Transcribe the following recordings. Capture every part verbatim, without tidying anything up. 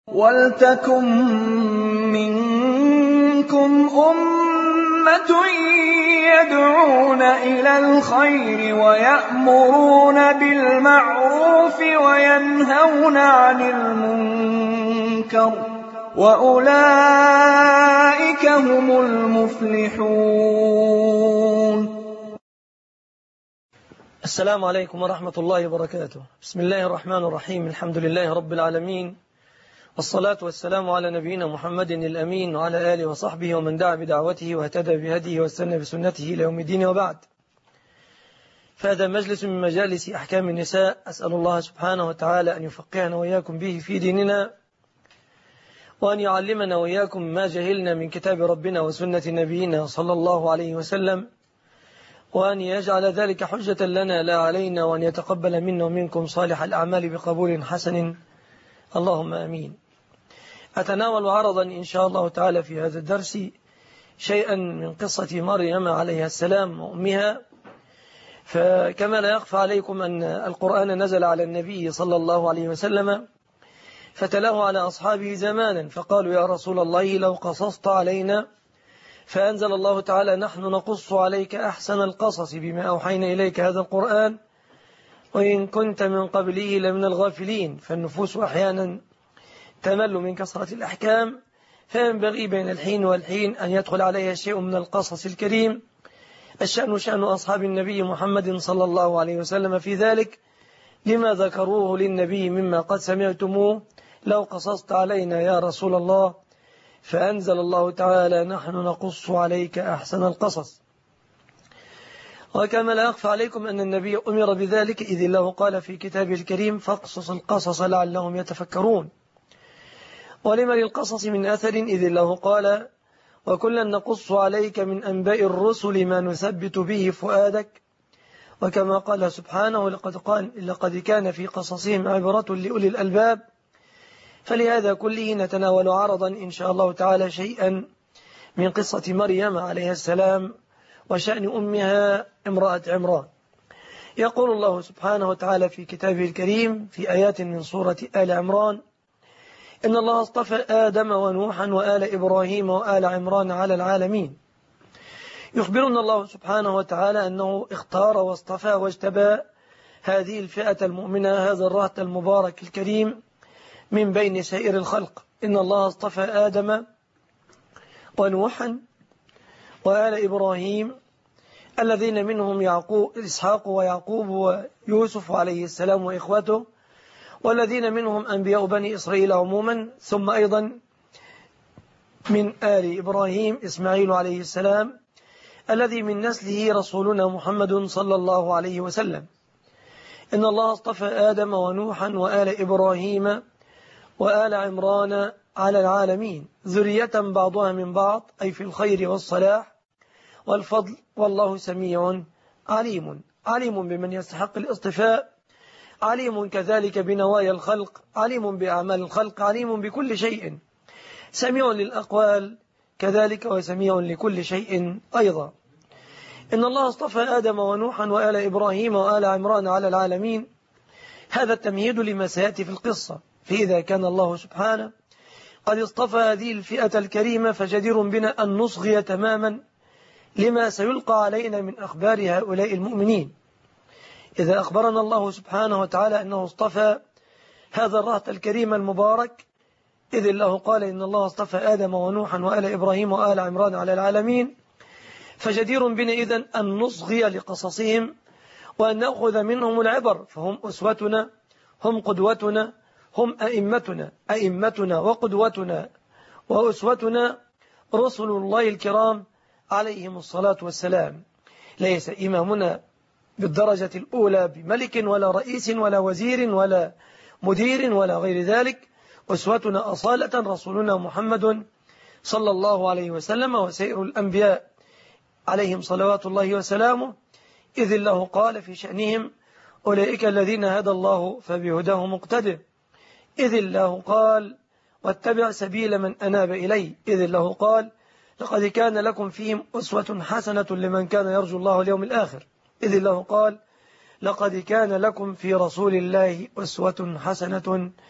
وَلْتَكُن مِّنكُمْ أُمَّةٌ يَدْعُونَ إِلَى الْخَيْرِ وَيَأْمُرُونَ بِالْمَعْرُوفِ وَيَنْهَوْنَ عَنِ الْمُنكَرِ ۚ وَأُولَٰئِكَ هُمُ الْمُفْلِحُونَ. السلام عليكم ورحمة الله وبركاته. بسم الله الرحمن الرحيم. الحمد لله رب العالمين، والصلاة والسلام على نبينا محمد الأمين وعلى آله وصحبه ومن دعا بدعوته واهتدى بهديه واستنى بسنته إلى يوم الدين، وبعد. فهذا مجلس من مجالس أحكام النساء، أسأل الله سبحانه وتعالى أن يفقهنا وإياكم به في ديننا، وأن يعلمنا وإياكم ما جهلنا من كتاب ربنا وسنة نبينا صلى الله عليه وسلم، وأن يجعل ذلك حجة لنا لا علينا، وأن يتقبل منا ومنكم صالح الأعمال بقبول حسن، اللهم آمين. أتناول عرضا إن شاء الله تعالى في هذا الدرس شيئا من قصة مريم عليها السلام وأمها. فكما لا يخفى عليكم أن القرآن نزل على النبي صلى الله عليه وسلم، فتلاه على أصحابه زمانا، فقالوا يا رسول الله لو قصصت علينا، فأنزل الله تعالى نحن نقص عليك أحسن القصص بما أوحينا إليك هذا القرآن وإن كنت من قبله لمن الغافلين. فالنفوس أحيانا تمل من كثرة الأحكام، فينبغي بين الحين والحين أن يدخل عليها شيء من القصص الكريم. الشأن شأن أصحاب النبي محمد صلى الله عليه وسلم في ذلك، لما ذكروه للنبي مما قد سمعتموه لو قصصت علينا يا رسول الله، فأنزل الله تعالى نحن نقص عليك أحسن القصص. وكما لا يخفى عليكم أن النبي أمر بذلك، إذ الله قال في كتابه الكريم فاقصص القصص لعلهم يتفكرون. ولما للقصص من أثر، إذ الله قال وكلا نقص عليك من أنباء الرسل ما نثبت به فؤادك. وكما قال سبحانه لقد, قال لقد كان في قصصهم عبرة لأولي الألباب. فلهذا كله نتناول عرضا إن شاء الله تعالى شيئا من قصة مريم عليها السلام وشأن أمها امرأة عمران. يقول الله سبحانه وتعالى في كتابه الكريم في آيات من سورة آل عمران إن الله اصطفى آدم ونوحا وآل إبراهيم وآل عمران على العالمين. يخبرنا الله سبحانه وتعالى أنه اختار واصطفى واجتبى هذه الفئة المؤمنة، هذا الرهط المبارك الكريم من بين سائر الخلق. إن الله اصطفى آدم ونوحا وآل إبراهيم الذين منهم يعقوب إسحاق ويعقوب ويوسف عليه السلام وإخوته، والذين منهم أنبياء بني إسرائيل عموما، ثم أيضا من آل إبراهيم إسماعيل عليه السلام الذي من نسله رسولنا محمد صلى الله عليه وسلم. إن الله اصطفى آدم ونوحا وآل إبراهيم وآل عمران على العالمين ذرية بعضها من بعض، أي في الخير والصلاح والفضل، والله سميع عليم. عليم بمن يستحق الاصطفاء، عليم كذلك بنوايا الخلق، عليم بأعمال الخلق، عليم بكل شيء، سميع للأقوال كذلك وسميع لكل شيء أيضا. إن الله اصطفى آدم ونوحا وآل إبراهيم وآل عمران على العالمين، هذا التمهيد لما سيأتي في القصة. فإذا كان الله سبحانه قد اصطفى هذه الفئة الكريمة، فجدير بنا أن نصغي تماما لما سيلقى علينا من أخبار هؤلاء المؤمنين. إذا أخبرنا الله سبحانه وتعالى أنه اصطفى هذا الرهط الكريم المبارك، إذ الله قال إن الله اصطفى آدم ونوحا وآل إبراهيم وآل عمران على العالمين، فجدير بنا إذن أن نصغي لقصصهم وأن نأخذ منهم العبر، فهم أسوتنا، هم قدوتنا، هم أئمتنا أئمتنا وقدوتنا وأسوتنا رسل الله الكرام عليهم الصلاة والسلام. ليس إمامنا بالدرجة الأولى بملك ولا رئيس ولا وزير ولا مدير ولا غير ذلك، أسوتنا أصالة رسولنا محمد صلى الله عليه وسلم وسائر الأنبياء عليهم صلوات الله وسلامه، إذ الله قال في شأنهم أولئك الذين هدى الله فبهداه مقتدى. إذ الله قال واتبع سبيل من أناب إلي. إذ الله قال لقد كان لكم فيهم أسوة حسنة لمن كان يرجو الله اليوم الآخر. إذ الله قال لقد كان لكم في رسول الله أسوة حسنة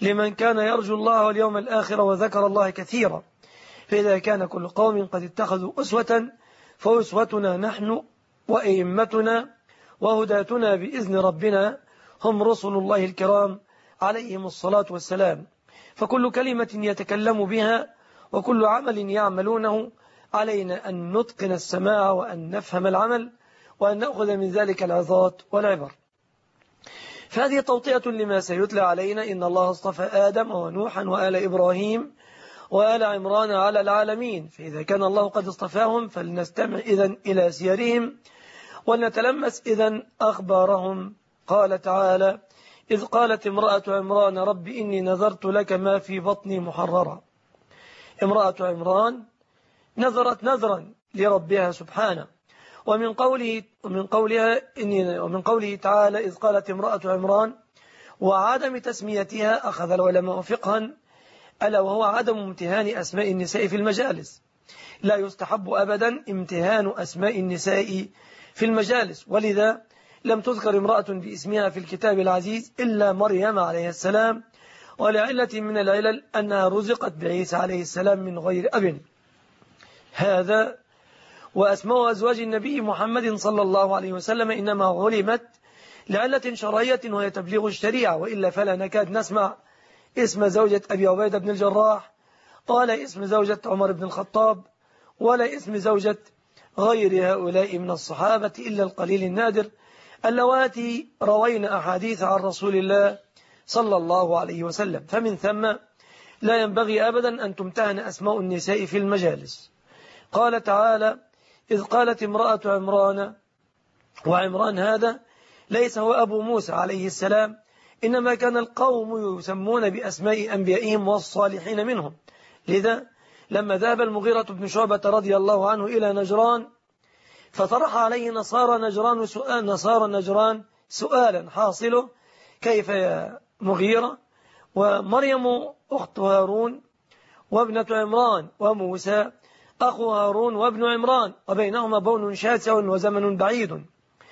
لمن كان يرجو الله واليوم الآخر وذكر الله كثيرا. فإذا كان كل قوم قد اتخذوا أسوة فأسوتنا نحن وأئمتنا وهداتنا بإذن ربنا هم رسل الله الكرام عليهم الصلاة والسلام. فكل كلمة يتكلم بها وكل عمل يعملونه علينا أن نتقن السماع وأن نفهم العمل وأن نأخذ من ذلك العظات والعبر. فهذه توطئة لما سيتلى علينا. إن الله اصطفى آدم ونوحا وآل إبراهيم وآل عمران على العالمين. فإذا كان الله قد اصطفاهم فلنستمع إذن إلى سيرهم ولنتلمس إذن أخبارهم. قال تعالى: إذ قالت امرأة عمران رب إني نذرت لك ما في بطني محررا. امرأة عمران نذرت نذرا لربها سبحانه. ومن قوله ومن قولها إني ومن قوله تعالى إذ قالت امرأة عمران وعدم تسميتها أخذ العلماء فقها، ألا وهو عدم امتهان أسماء النساء في المجالس. لا يستحب أبدا امتهان أسماء النساء في المجالس، ولذا لم تذكر امرأة باسمها في الكتاب العزيز إلا مريم عليه السلام، ولعلة من العلل أنها رزقت بعيسى عليه السلام من غير أب. هذا وأسماء أزواج النبي محمد صلى الله عليه وسلم إنما علمت لعلة شرعية وهي تبليغ الشريعة، وإلا فلا نكاد نسمع اسم زوجة أبي عبيدة بن الجراح ولا اسم زوجة عمر بن الخطاب ولا اسم زوجة غير هؤلاء من الصحابة إلا القليل النادر اللواتي روين أحاديث عن رسول الله صلى الله عليه وسلم. فمن ثم لا ينبغي أبدا أن تمتهن أسماء النساء في المجالس. قال تعالى إذ قالت امرأة عمران، وعمران هذا ليس هو أبو موسى عليه السلام، إنما كان القوم يسمون بأسماء أنبيائهم والصالحين منهم. لذا لما ذهب المغيرة بن شعبة رضي الله عنه إلى نجران فطرح عليه نصارى نجران سؤال نصارى نجران سؤالا حاصله: كيف يا مغيرة ومريم أخت هارون وابنة عمران وموسى أخو هارون وابن عمران وبينهما بون شاسع وزمن بعيد؟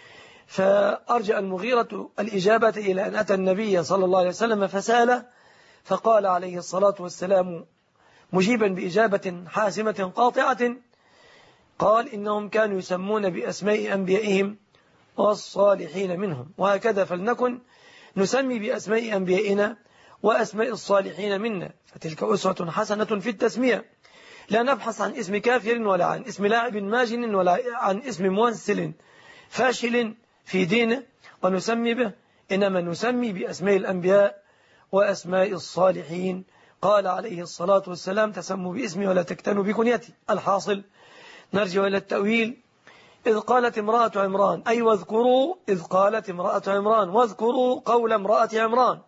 فأرجع المغيرة الإجابة إلى أن أتى النبي صلى الله عليه وسلم فسأله، فقال عليه الصلاة والسلام مجيبا بإجابة حاسمة قاطعة، قال إنهم كانوا يسمون بأسماء أنبيائهم والصالحين منهم، وهكذا فلنكن نسمي بأسماء أنبيائنا وأسماء الصالحين منا، فتلك أسوة حسنة في التسمية. لا نبحث عن اسم كافر ولا عن اسم لاعب ماجن ولا عن اسم موسل فاشل في دينه ونسمي به، إنما نسمي بأسماء الأنبياء وأسماء الصالحين. قال عليه الصلاة والسلام تسموا باسمي ولا تكتنوا بكنيتي. الحاصل نرجع إلى التأويل. إذ قالت امرأة عمران، أي واذكروا إذ قالت امرأة عمران، واذكروا قول امرأة عمران،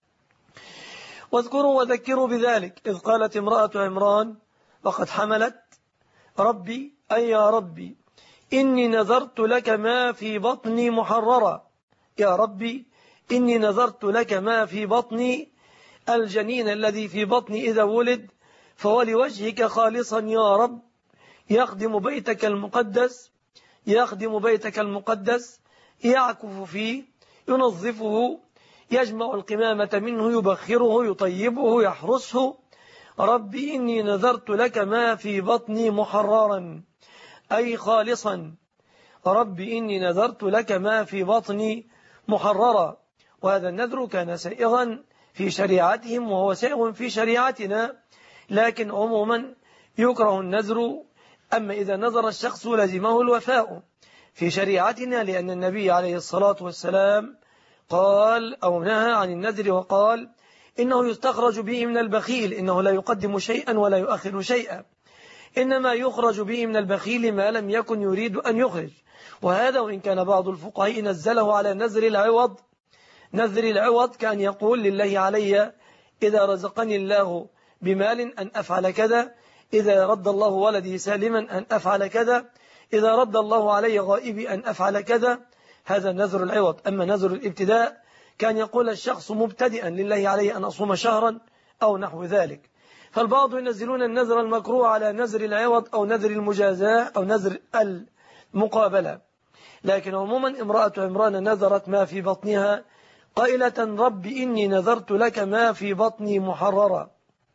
واذكروا وذكروا بذلك. إذ قالت امرأة عمران وقد حملت ربي أي يا ربي إني نذرت لك ما في بطني محررا، يا ربي إني نذرت لك ما في بطني، الجنين الذي في بطني إذا ولد فولوجهك خالصا يا رب، يخدم بيتك المقدس يخدم بيتك المقدس يعكف فيه ينظفه يجمع القمامة منه يبخره يطيبه يحرسه. ربي إني نذرت لك ما في بطني محررا أي خالصا، ربي إني نذرت لك ما في بطني محررا. وهذا النذر كان سائغا في شريعتهم وهو سائغ في شريعتنا، لكن عموما يكره النذر، أما إذا نذر الشخص لزمه الوفاء في شريعتنا، لأن النبي عليه الصلاة والسلام قال أو نهى عن النذر وقال إنه يستخرج به من البخيل، إنه لا يقدم شيئا ولا يؤخر شيئا، إنما يخرج به من البخيل ما لم يكن يريد أن يخرج. وهذا وإن كان بعض الفقهاء نزله على نذر العوض، نذر العوض كان يقول لله علي إذا رزقني الله بمال أن أفعل كذا، إذا رد الله ولدي سالما أن أفعل كذا، إذا رد الله علي غائبي أن أفعل كذا. هذا نذر العوض. أما نذر الابتداء كان يقول الشخص مبتدئا لله علي أن أصوم شهرا أو نحو ذلك. فالبعض ينزلون النذر المكروه على نذر العوض أو نذر المجازاة أو نذر المقابلة. لكن عموما امرأة عمران نذرت ما في بطنها قائلة رب إني نذرت لك ما في بطني محررا،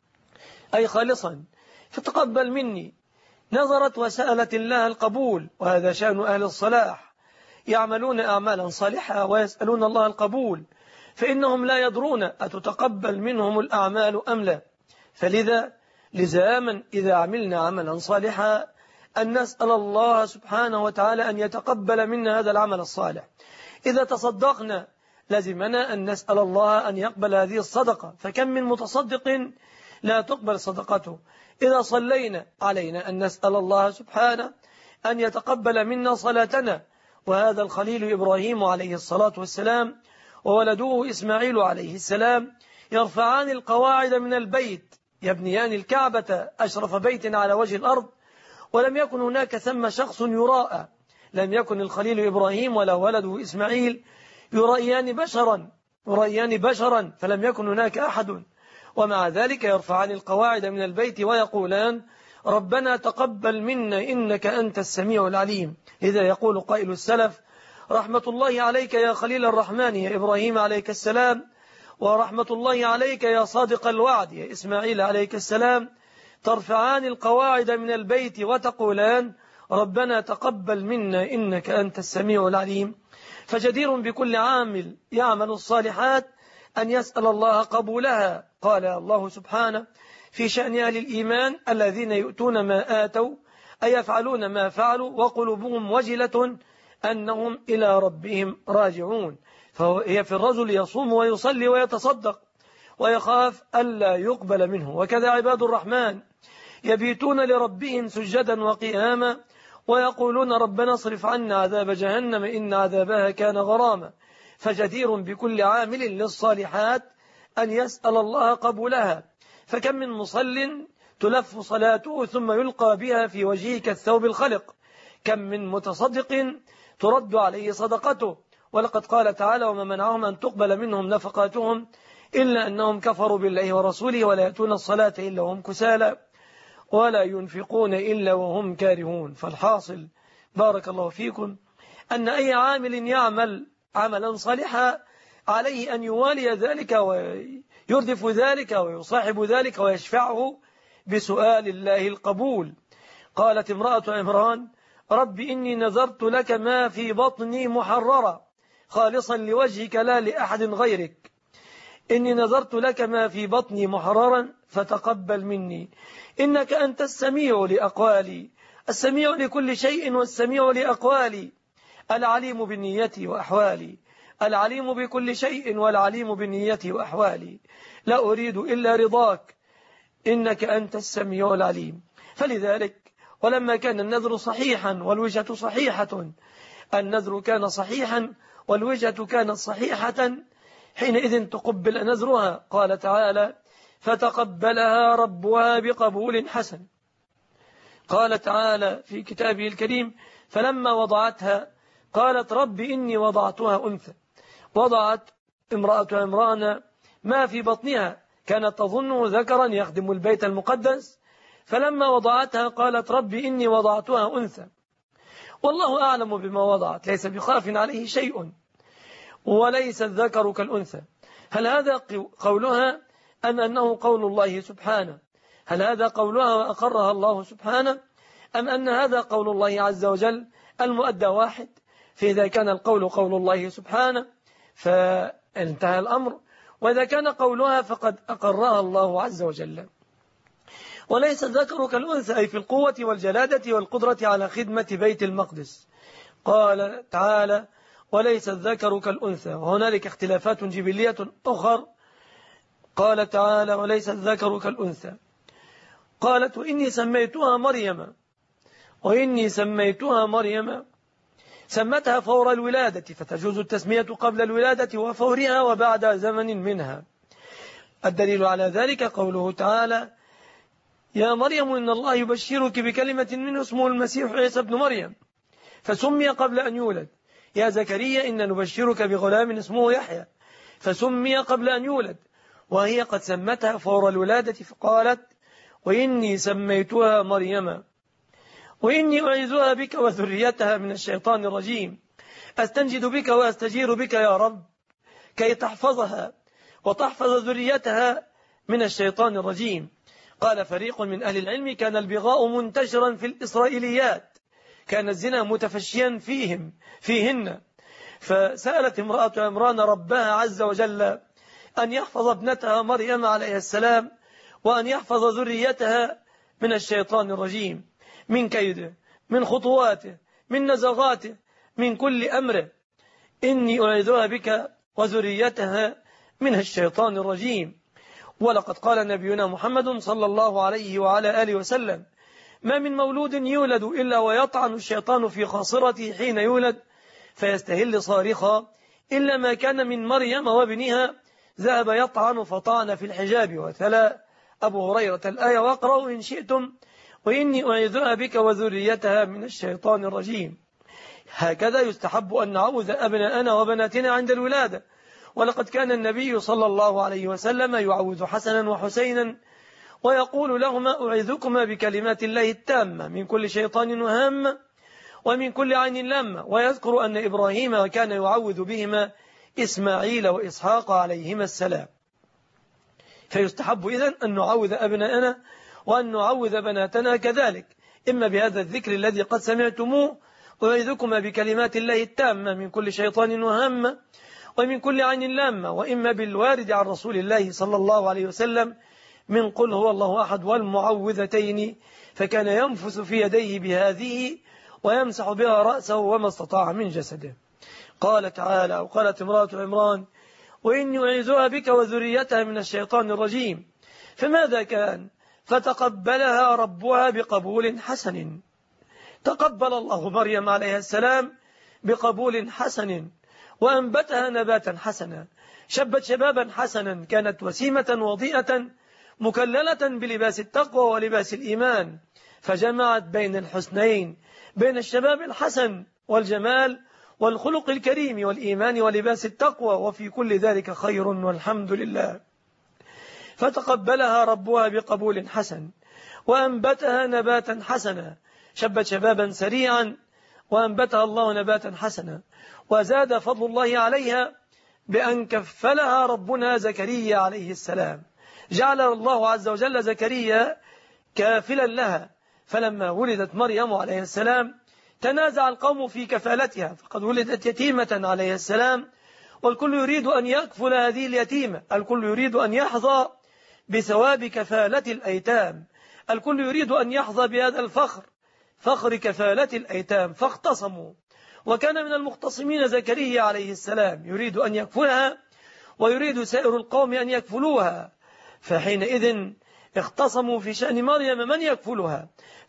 أي خالصا فتقبل مني. نظرت وسألت الله القبول، وهذا شأن أهل الصلاح، يعملون أعمالا صالحة ويسألون الله القبول، فإنهم لا يدرون أتتقبل منهم الأعمال أم لا. فلذا لزاما إذا عملنا عملا صالحا أن نسأل الله سبحانه وتعالى أن يتقبل منا هذا العمل الصالح. إذا تصدقنا لازمنا أن نسأل الله أن يقبل هذه الصدقة، فكم من متصدق لا تقبل صدقته. إذا صلينا علينا أن نسأل الله سبحانه أن يتقبل منا صلاتنا. وهذا الخليل إبراهيم عليه الصلاة والسلام وولده إسماعيل عليه السلام يرفعان القواعد من البيت، يبنيان الكعبة أشرف بيت على وجه الأرض، ولم يكن هناك ثم شخص يراء، لم يكن الخليل إبراهيم ولا ولده إسماعيل يرأيان بشرا يرأيان بشرا فلم يكن هناك أحد. ومع ذلك يرفعان القواعد من البيت ويقولان ربنا تقبل منا إنك أنت السميع العليم. إذا يقول قائل السلف رحمة الله عليك يا خليل الرحمن يا إبراهيم عليك السلام، ورحمة الله عليك يا صادق الوعد يا إسماعيل عليك السلام، ترفعان القواعد من البيت وتقولان ربنا تقبل منا إنك أنت السميع العليم. فجدير بكل عامل يعمل الصالحات أن يسأل الله قبولها. قال الله سبحانه في شأن أهل الإيمان الذين يؤتون ما آتوا أي يفعلون ما فعلوا وقلوبهم وجلة أنهم إلى ربهم راجعون. فهي في الرجل يصوم ويصلي ويتصدق ويخاف ألا يقبل منه. وكذا عباد الرحمن يبيتون لربهم سجدا وقياما ويقولون ربنا اصرف عنا عذاب جهنم إن عذابها كان غراما. فجدير بكل عامل للصالحات أن يسأل الله قبولها. فكم من مصل تلف صلاته ثم يلقى بها في وجهه كالثوب الخلق، كم من متصدق ترد عليه صدقته. ولقد قال تعالى وما منعهم أن تقبل منهم نفقاتهم إلا أنهم كفروا بالله ورسوله ولا يأتون الصلاة إلا وهم كسالى ولا ينفقون إلا وهم كارهون. فالحاصل بارك الله فيكم أن أي عامل يعمل عملا صالحا عليه أن يوالي ذلك ويردف ذلك ويصاحب ذلك ويشفعه بسؤال الله القبول. قالت امرأة عمران رب إني نذرت لك ما في بطني محررا خالصا لوجهك لا لأحد غيرك، إني نذرت لك ما في بطني محررا فتقبل مني إنك أنت السميع لأقوالي، السميع لكل شيء والسميع لأقوالي، العليم بالنية وأحوالي، العليم بكل شيء والعليم بالنية وأحوالي، لا أريد إلا رضاك إنك أنت السميع العليم. فلذلك ولما كان النذر صحيحا والوجهة صحيحة، النذر كان صحيحا والوجهة كانت صحيحة، حينئذ تقبل نذرها. قال تعالى فتقبلها ربها بقبول حسن. قال تعالى في كتابه الكريم فلما وضعتها قالت رب إني وضعتها أنثى. وضعت امرأة عمران ما في بطنها كانت تظنه ذكرا يخدم البيت المقدس، فلما وضعتها قالت رب إني وضعتها أنثى. والله أعلم بما وضعت، ليس بخاف عليه شيء، وليس الذكر كالأنثى. هل هذا قولها أم أنه قول الله سبحانه؟ هل هذا قولها وأقرها الله سبحانه أم أن هذا قول الله عز وجل؟ المؤدى واحد. فإذا كان القول قول الله سبحانه فانتهى الأمر، وإذا كان قولها فقد أقرها الله عز وجل. وليس الذكر كالأنثى أي في القوة والجلادة والقدرة على خدمة بيت المقدس. قال تعالى وليس الذكر كالأنثى، وهنالك اختلافات جبلية أخر. قال تعالى وليس الذكر كالأنثى. قالت وإني سميتها مريم وإني سميتها مريم سمتها فور الولادة، فتجوز التسمية قبل الولادة وفورها وبعد زمن منها. الدليل على ذلك قوله تعالى يا مريم إن الله يبشرك بكلمة منه اسمه المسيح عيسى ابن مريم، فسمي قبل أن يولد. يا زكريا إن نبشرك بغلام اسمه يحيى، فسمي قبل أن يولد. وهي قد سمتها فور الولادة فقالت وإني سميتها مريم وإني أعيذها بك وذريتها من الشيطان الرجيم، أستنجد بك وأستجير بك يا رب. كي تحفظها وتحفظ ذريتها من الشيطان الرجيم. قال فريق من أهل العلم كان البغاء منتشرا في الإسرائيليات، كان الزنا متفشيا فيهم فيهن، فسألت امرأة عمران ربها عز وجل أن يحفظ ابنتها مريم عليه السلام وأن يحفظ ذريتها من الشيطان الرجيم، من كيده، من خطواته، من نزغاته، من كل أمره. إني أعيذها بك وذريتها من الشيطان الرجيم. ولقد قال نبينا محمد صلى الله عليه وعلى آله وسلم: ما من مولود يولد إلا ويطعن الشيطان في خاصرته حين يولد فيستهل صارخا، إلا ما كان من مريم وابنها ذهب يطعن فطعن في الحجاب. وتلا أبو هريرة الآية: واقرأوا إن شئتم وإني أعيذها بك وذريتها من الشيطان الرجيم. هكذا يستحب أن نعوذ أبناءنا وبناتنا عند الولادة. ولقد كان النبي صلى الله عليه وسلم يعوذ حسنا وحسينا ويقول لهما: أعيذكما بكلمات الله التامة من كل شيطان وهامة ومن كل عين لامة. ويذكر أن إبراهيم كان يعوذ بهما إسماعيل وإسحاق عليهما السلام. فيستحب إذن أن نعوذ أبناءنا وأن نعوذ بناتنا كذلك، إما بهذا الذكر الذي قد سمعتموه: أعيذكما بكلمات الله التامة من كل شيطان وهامة ومن كل عين لامة، وإما بالوارد عن رسول الله صلى الله عليه وسلم من قل هو الله أحد والمعوذتين، فكان ينفس في يديه بهذه ويمسح بها رأسه وما استطاع من جسده. قال تعالى: وقالت امرأة عمران: وإني أعيذها بك وذريتها من الشيطان الرجيم. فماذا كان؟ فتقبلها ربها بقبول حسن. تقبل الله مريم عليه السلام بقبول حسن، وأنبتها نباتا حسنا، شبت شبابا حسنا، كانت وسيمة وضيئة مكللة بلباس التقوى ولباس الإيمان، فجمعت بين الحسنين، بين الشباب الحسن والجمال والخلق الكريم والإيمان ولباس التقوى، وفي كل ذلك خير والحمد لله. فتقبلها ربها بقبول حسن وأنبتها نباتا حسنا، شبت شبابا سريعا وأنبتها الله نباتا حسنا. وزاد فضل الله عليها بأن كفلها ربنا زكريا عليه السلام، جعل الله عز وجل زكريا كافلا لها. فلما ولدت مريم عليه السلام تنازع القوم في كفالتها، فقد ولدت يتيمة عليه السلام، والكل يريد أن يكفل هذه اليتيمة، الكل يريد أن يحظى بثواب كفالة الأيتام، الكل يريد أن يحظى بهذا الفخر، فخر كفالة الأيتام، فاختصموا. وكان من المختصمين زكريا عليه السلام، يريد أن يكفلها ويريد سائر القوم أن يكفلوها، فحينئذ اختصموا في شأن مريم من يكفلها،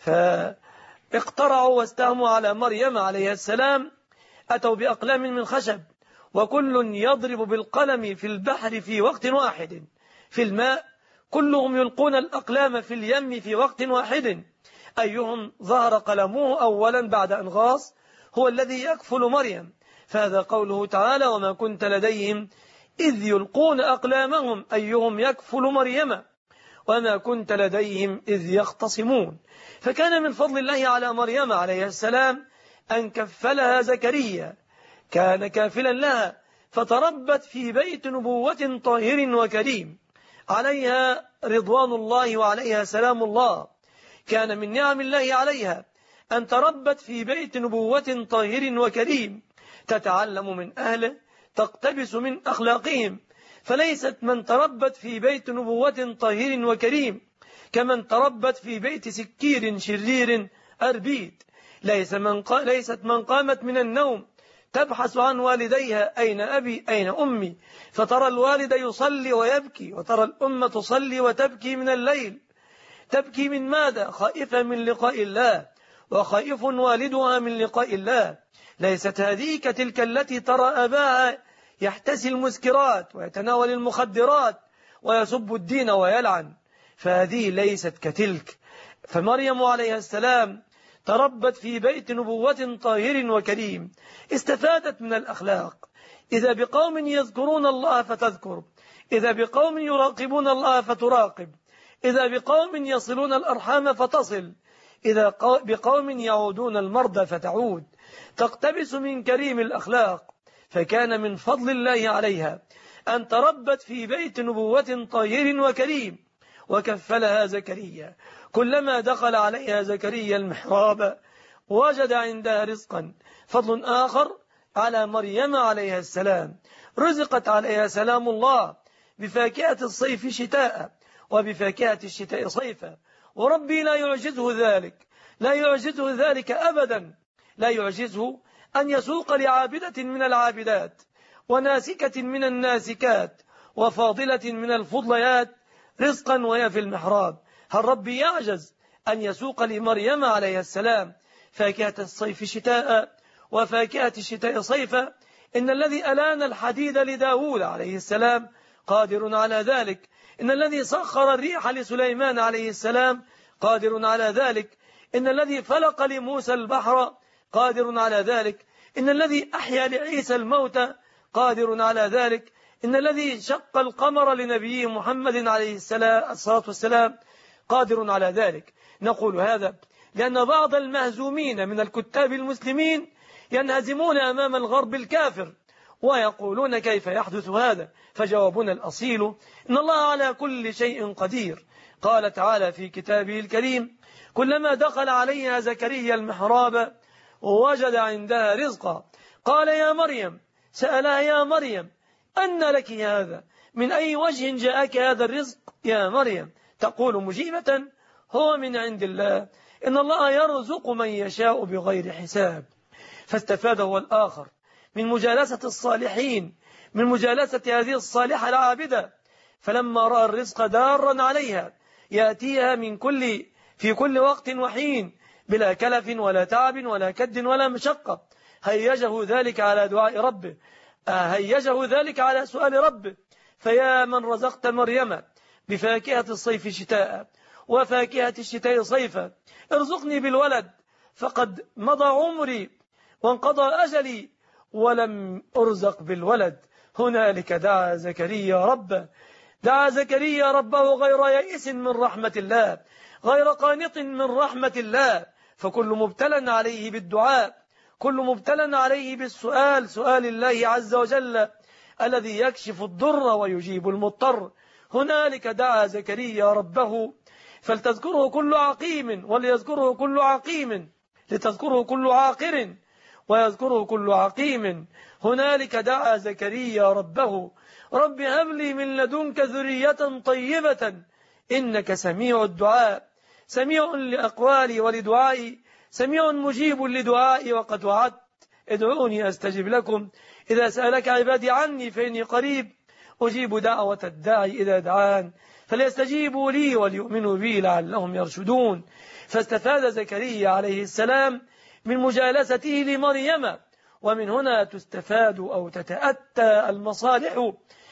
فاقترعوا واستهموا على مريم عليه السلام. أتوا بأقلام من خشب، وكل يضرب بالقلم في البحر في وقت واحد، في الماء كلهم يلقون الأقلام في اليم في وقت واحد، أيهم ظهر قلمه أولا بعد أن غاص هو الذي يكفل مريم. فهذا قوله تعالى: وما كنت لديهم إذ يلقون أقلامهم أيهم يكفل مريم وما كنت لديهم إذ يختصمون. فكان من فضل الله على مريم عليه السلام أن كفلها زكريا، كان كافلا لها، فتربت في بيت نبوة طاهر وكريم، عليها رضوان الله وعليها سلام الله. كان من نعم الله عليها أن تربت في بيت نبوة طاهر وكريم، تتعلم من أهله، تقتبس من أخلاقهم، فليست من تربت في بيت نبوة طاهر وكريم كمن تربت في بيت سكير شرير أربيد. ليس من قا... ليست من قامت من النوم تبحث عن والديها: أين أبي أين أمي؟ فترى الوالد يصلي ويبكي، وترى الأم تصلي وتبكي من الليل. تبكي من ماذا؟ خائفة من لقاء الله، وخائف والدها من لقاء الله. ليست هذه كتلك التي ترى أباها يحتسي المسكرات ويتناول المخدرات ويسب الدين ويلعن، فهذه ليست كتلك. فمريم عليه السلام تربت في بيت نبوة طاهر وكريم، استفادت من الأخلاق. إذا بقوم يذكرون الله فتذكر، إذا بقوم يراقبون الله فتراقب، إذا بقوم يصلون الأرحام فتصل، إذا بقوم يعودون المرضى فتعود، تقتبس من كريم الأخلاق. فكان من فضل الله عليها أن تربت في بيت نبوة طاهر وكريم، وكفلها زكريا. كلما دخل عليها زكريا المحراب وجد عندها رزقا. فضل آخر على مريم عليها السلام، رزقت عليها سلام الله بفاكهة الصيف شتاء وبفاكهة الشتاء صيفا، وربي لا يعجزه ذلك، لا يعجزه ذلك أبدا، لا يعجزه أن يسوق لعابدة من العابدات وناسكة من الناسكات وفاضلة من الفضليات رزقا وهي في المحراب. هل ربي يعجز أن يسوق لمريم عليه السلام فاكهة الصيف شتاء وفاكهة الشتاء صيفا؟ إن الذي ألان الحديد لداود عليه السلام قادر على ذلك، إن الذي سخر الريح لسليمان عليه السلام قادر على ذلك، إن الذي فلق لموسى البحر قادر على ذلك، إن الذي أحيا لعيسى الموتى قادر على ذلك، إن الذي شق القمر لنبيه محمد عليه الصلاة والسلام قادر على ذلك. نقول هذا لأن بعض المهزومين من الكتاب المسلمين ينهزمون أمام الغرب الكافر ويقولون كيف يحدث هذا؟ فجوابنا الأصيل إن الله على كل شيء قدير. قال تعالى في كتابه الكريم: كلما دخل عليها زكريا المحراب ووجد عندها رزقا قال يا مريم، سألها يا مريم أن لك هذا؟ من أي وجه جاءك هذا الرزق يا مريم؟ تقول مجيبة: هو من عند الله، إن الله يرزق من يشاء بغير حساب. فاستفاد هو الآخر من مجالسة الصالحين، من مجالسة هذه الصالحة العابدة، فلما رأى الرزق دارا عليها يأتيها من كل في كل وقت وحين بلا كلف ولا تعب ولا كد ولا مشقة، هيجه ذلك على دعاء ربه، هيجه ذلك على سؤال ربه. فيا من رزقت مريم بفاكهة الصيف شتاء وفاكهة الشتاء صيفا، ارزقني بالولد، فقد مضى عمري وانقضى أجلي ولم أرزق بالولد. هنالك دعا زكريا ربه، دعا زكريا ربه غير يئس من رحمة الله، غير قانط من رحمة الله، فكل مبتلى عليه بالدعاء، كل مبتلى عليه بالسؤال، سؤال الله عز وجل الذي يكشف الضر ويجيب المضطر. هنالك دعا زكريا ربه، فلتذكره كل عقيم وليذكره كل عقيم، لتذكره كل عاقر ويذكره كل عقيم. هنالك دعا زكريا ربه: رب هب لي من لدنك ذرية طيبة إنك سميع الدعاء، سميع لأقوالي ولدعائي، سميع مجيب لدعائي، وقد وعدت ادعوني أستجب لكم، إذا سألك عبادي عني فإني قريب أجيب دعوة الداعي إذا دعان، فليستجيبوا لي وليؤمنوا بي لعلهم يرشدون. فاستفاد زكريا عليه السلام من مجالسته لمريم، ومن هنا تستفاد أو تتأتى المصالح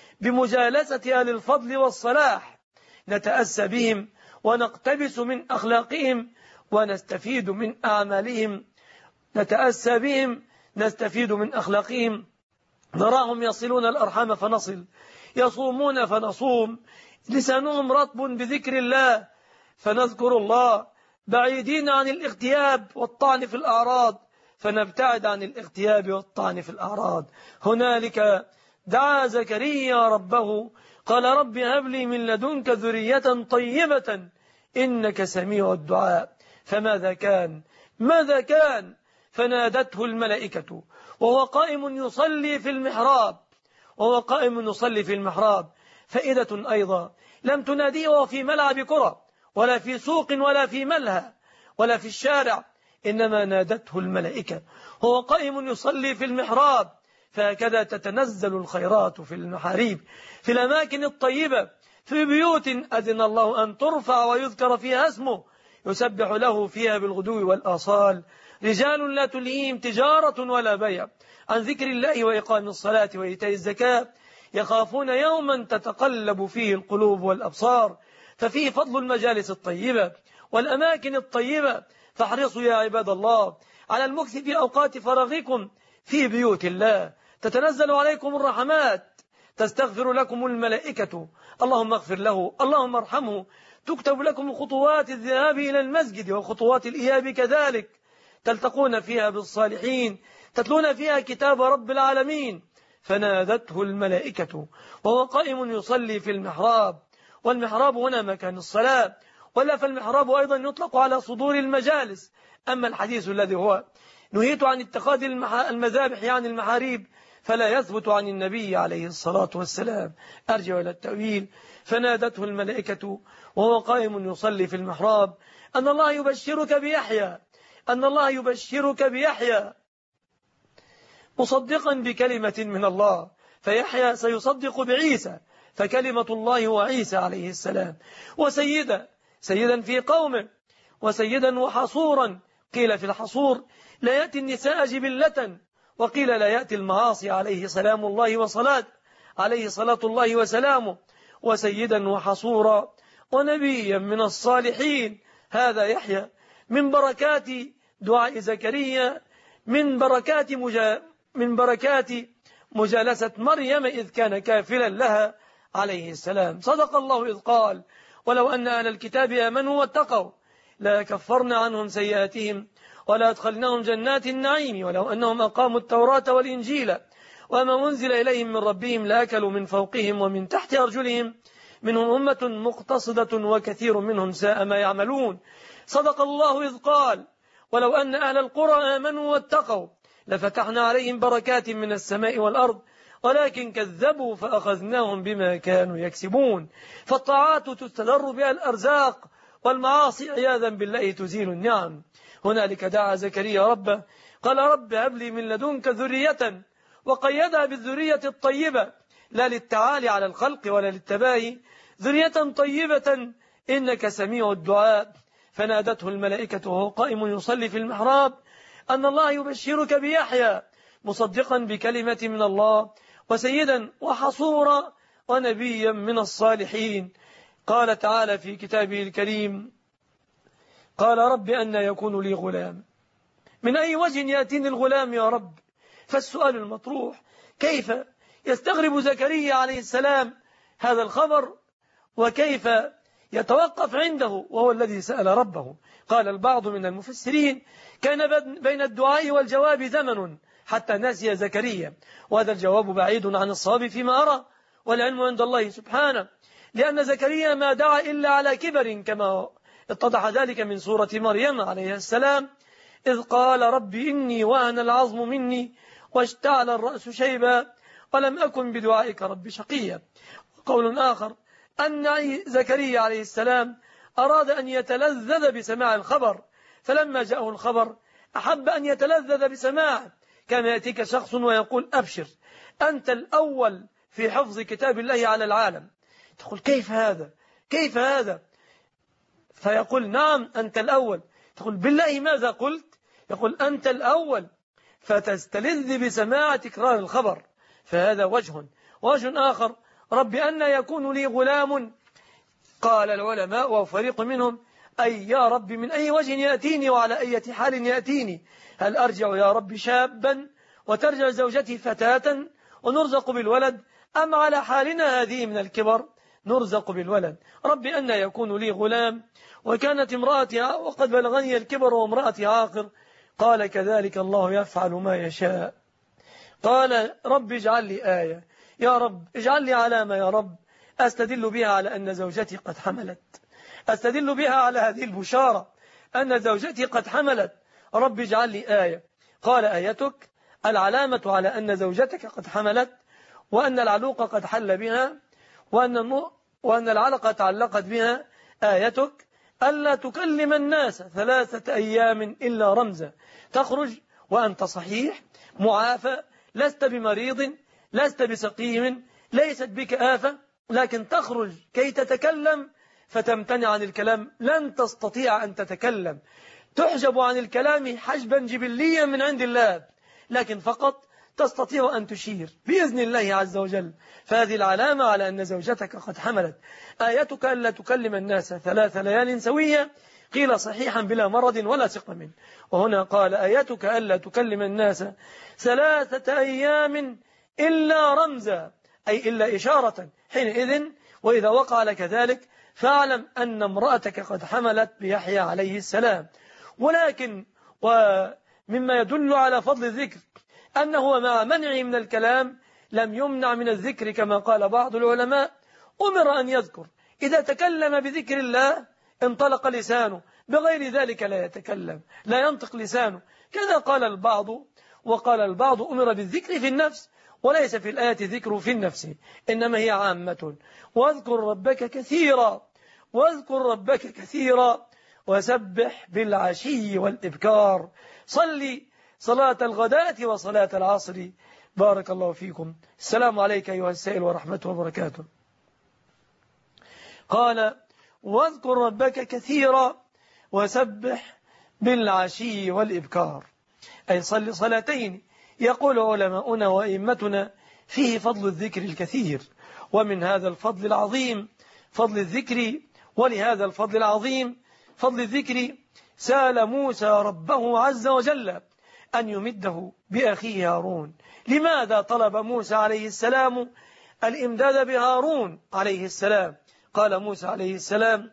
بمجالسة أهل الفضل والصلاح، نتأسى بهم ونقتبس من أخلاقهم ونستفيد من أعمالهم، نتأسى بهم نستفيد من أخلاقهم. نراهم يصلون الأرحام فنصل، يصومون فنصوم، لسانهم رطب بذكر الله فنذكر الله، بعيدين عن الاغتياب والطعن في الأعراض فنبتعد عن الاغتياب والطعن في الأعراض. هنالك دعا زكريا ربه قال: رب هب لي من لدنك ذرية طيبة إنك سميع الدعاء. فماذا كان؟ ماذا كان؟ فنادته الملائكة وهو قائم يصلي في المحراب، وهو قائم يصلي في المحراب. فائدة أيضا، لم تناديه وهو في ملعب كرة ولا في سوق ولا في ملهى ولا في الشارع، إنما نادته الملائكة هو قائم يصلي في المحراب. فهكذا تتنزل الخيرات في المحاريب، في الأماكن الطيبة، في بيوت أذن الله أن ترفع ويذكر فيها اسمه، يسبح له فيها بالغدو والآصال، رجال لا تلهيهم تجارة ولا بيع عن ذكر الله وإقام الصلاة وإيتاء الزكاة، يخافون يوما تتقلب فيه القلوب والأبصار. ففيه فضل المجالس الطيبة والأماكن الطيبة. فاحرصوا يا عباد الله على المكث في أوقات فراغكم في بيوت الله، تتنزل عليكم الرحمات، تستغفر لكم الملائكة، اللهم اغفر له، اللهم ارحمه، تكتب لكم خطوات الذهاب إلى المسجد وخطوات الإياب كذلك، تلتقون فيها بالصالحين، تتلون فيها كتاب رب العالمين. فنادته الملائكة وهو قائم يصلي في المحراب. والمحراب هنا مكان الصلاة، ولا فالمحراب أيضا يطلق على صدور المجالس. أما الحديث الذي هو نهيت عن اتخاذ المذابح يعني المحاريب فلا يثبت عن النبي عليه الصلاة والسلام. أرجع إلى التأويل. فنادته الملائكة وهو قائم يصلي في المحراب أن الله يبشرك بيحيى أن الله يبشرك بيحيى مصدقا بكلمة من الله. فيحيى سيصدق بعيسى، فكلمة الله هو عيسى عليه السلام. وسيدا سيدا في قومه، وسيدا وحصورا. قيل في الحصور لا يأتي النساء جبلة، وقيل لا يأتي المعاصي عليه سلام الله وصلاة عليه صلاة الله وسلامه. وسيدا وحصورا ونبيا من الصالحين. هذا يحيى من بركات دعاء زكريا، من بركات مجا من بركات مجالسة مريم إذ كان كافلا لها عليه السلام. صدق الله إذ قال ولو أن أهل الكتاب آمنوا واتقوا لا كفرنا عنهم سيئاتهم ولا أدخلناهم جنات النعيم ولو أنهم أقاموا التوراة والإنجيل وما أنزل إليهم من ربهم لأكلوا من فوقهم ومن تحت أرجلهم منهم أمة مقتصدة وكثير منهم ساء ما يعملون. صدق الله إذ قال ولو أن أهل القرى آمنوا واتقوا لفتحنا عليهم بركات من السماء والأرض ولكن كذبوا فأخذناهم بما كانوا يكسبون. فالطاعات تستدر بها الأرزاق والمعاصي عياذا بالله تزيل النعم. هنالك دعا زكريا ربه قال رب هب لي من لدنك ذرية، وقيدها بالذرية الطيبة لا للتعالي على الخلق ولا للتباهي، ذرية طيبة إنك سميع الدعاء. فنادته الملائكة وهو قائم يصلي في المحراب أن الله يبشرك بيحيى مصدقا بكلمة من الله وسيدا وحصورا ونبيا من الصالحين. قال تعالى في كتابه الكريم قال رب أن يكون لي غلام، من أي وجه يأتيني الغلام يا رب؟ فالسؤال المطروح كيف يستغرب زكريا عليه السلام هذا الخبر، وكيف يتوقف عنده وهو الذي سأل ربه؟ قال البعض من المفسرين كان بين الدعاء والجواب زمن حتى نسي زكريا، وهذا الجواب بعيد عن الصواب فيما أرى، والعلم عند الله سبحانه، لأن زكريا ما دعا إلا على كبر كما اتضح ذلك من سورة مريم عليه السلام إذ قال رب إني وهن العظم مني واشتعل الرأس شيبا ولم أكن بدعائك رب شقيا. قول آخر أن زكريا عليه السلام أراد أن يتلذذ بسماع الخبر، فلما جاءه الخبر أحب أن يتلذذ بسماعه. كان يأتيك شخص ويقول أبشر أنت الأول في حفظ كتاب الله على العالم، تقول كيف هذا كيف هذا فيقول نعم أنت الأول، تقول بالله ماذا قلت؟ يقول أنت الأول، فتستلذ بسماع تكرار الخبر. فهذا وجه. وجه آخر رب أن يكون لي غلام، قال العلماء وفريق منهم أي يا رب من أي وجه يأتيني وعلى أي حال يأتيني؟ هل أرجع يا رب شابا وترجع زوجتي فتاة ونرزق بالولد، أم على حالنا هذه من الكبر نرزق بالولد؟ رب أن يكون لي غلام وكانت امرأتي وقد بلغني الكبر وامرأتي عاقر. قال كذلك الله يفعل ما يشاء. قال رب اجعل لي آية، يا رب اجعل لي علامة يا رب أستدل بها على أن زوجتي قد حملت، أستدل بها على هذه البشارة أن زوجتي قد حملت. رب اجعل لي آية. قال آيتك العلامة على أن زوجتك قد حملت وأن العلوق قد حل بها وأن, وأن العلقة تعلقت بها. آيتك ألا تكلم الناس ثلاثة أيام إلا رمزا، تخرج وأنت صحيح معافى، لست بمريض لست بسقيم، ليست بك آفة، لكن تخرج كي تتكلم فتمتنع عن الكلام، لن تستطيع أن تتكلم، تحجب عن الكلام حجبا جبليا من عند الله، لكن فقط تستطيع أن تشير بإذن الله عز وجل. فهذه العلامة على أن زوجتك قد حملت. آيتك ألا تكلم الناس ثلاث ليال سوية، قيل صحيحا بلا مرض ولا سقم. وهنا قال آيتك ألا تكلم الناس ثلاثة أيام إلا رمزا، أي إلا إشارة. حينئذ وإذا وقع لك ذلك فاعلم أن امرأتك قد حملت بيحيى عليه السلام. ولكن ومما يدل على فضل الذكر أنه مع منعه من الكلام لم يمنع من الذكر كما قال بعض العلماء، أمر أن يذكر. إذا تكلم بذكر الله انطلق لسانه، بغير ذلك لا يتكلم، لا ينطق لسانه. كذا قال البعض. وقال البعض أمر بالذكر في النفس، وليس في الآية ذكر في النفس، إنما هي عامة. واذكر ربك كثيرا، واذكر ربك كثيرا وسبح بالعشي والإبكار. صلي صلاة الغداة وصلاة العصر. بارك الله فيكم. السلام عليك أيها السائل ورحمته وبركاته. قال واذكر ربك كثيرا وسبح بالعشي والإبكار، أي صل صلاتين. يقول علماؤنا وإمتنا فيه فضل الذكر الكثير، ومن هذا الفضل العظيم فضل الذكر. ولهذا الفضل العظيم فضل الذكر سأل موسى ربه عز وجل أن يمده بأخيه هارون. لماذا طلب موسى عليه السلام الإمداد بهارون عليه السلام؟ قال موسى عليه السلام: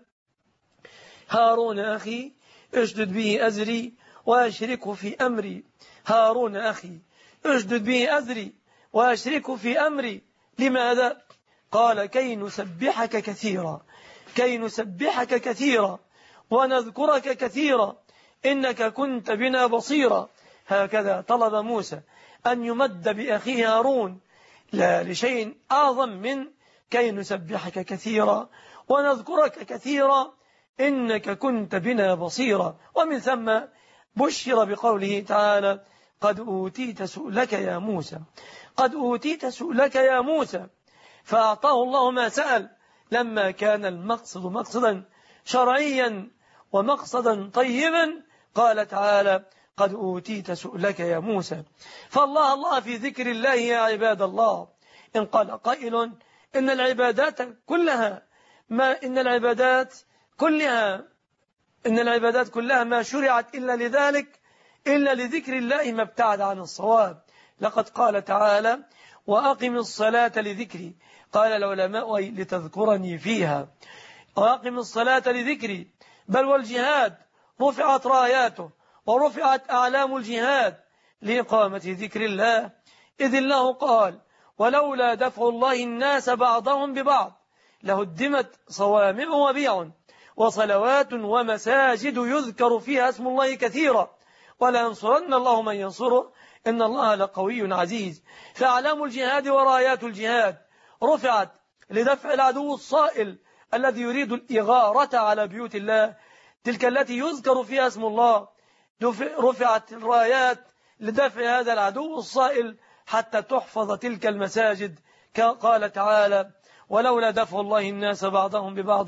هارون أخي اشدد به أزري وأشركه في أمري. هارون أخي اشدد به أزري وأشركه في أمري. لماذا؟ قال: كي نسبحك كثيرا، كي نسبحك كثيرا ونذكرك كثيرا إنك كنت بنا بصيرا. هكذا طلب موسى أن يمد بأخيه هارون، لا لشيء أعظم من كي نسبحك كثيرا ونذكرك كثيرا إنك كنت بنا بصيرا. ومن ثم بشر بقوله تعالى: قد أوتيت سؤلك يا موسى، قد أوتيت سؤلك يا موسى. فأعطاه الله ما سأل لما كان المقصد مقصدا شرعيا ومقصدا طيبا. قال تعالى: قد أوتيت سؤلك يا موسى. فالله الله في ذكر الله يا عباد الله. إن قال قائل إن العبادات كلها ما إن العبادات كلها إن العبادات كلها ما شرعت إلا لذلك، إلا لذكر الله ما ابتعد عن الصواب. لقد قال تعالى: وأقم الصلاة لذكري. قال العلماء: لتذكرني فيها. وأقم الصلاة لذكري. بل والجهاد رفعت راياته ورفعت أعلام الجهاد لإقامة ذكر الله، إذ الله قال: ولولا دفع الله الناس بعضهم ببعض لهدمت صوامع وبيع وصلوات ومساجد يذكر فيها اسم الله كثيرا ولينصرن الله من ينصره إن الله لقوي عزيز. فأعلام الجهاد ورايات الجهاد رفعت لدفع العدو الصائل الذي يريد الإغارة على بيوت الله، تلك التي يذكر فيها اسم الله. رفعت الرايات لدفع هذا العدو الصائل حتى تحفظ تلك المساجد. قال تعالى: ولولا دفع الله الناس بعضهم ببعض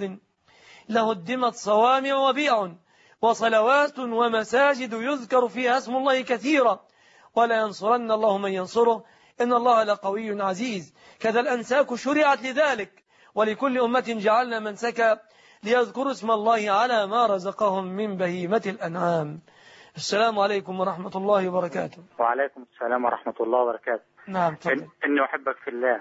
لهدمت صوامع وبيع وصلوات ومساجد يذكر فيها اسم الله كثيرا ولينصرن الله من ينصره إن الله لقوي عزيز. كذا الأنساك شرعت لذلك، ولكل أمة جعلنا منسكا ليذكروا اسم الله على ما رزقهم من بهيمة الأنعام. السلام عليكم ورحمة الله وبركاته. وعليكم السلام ورحمة الله وبركاته. نعم تفضل. إن إني أحبك في الله.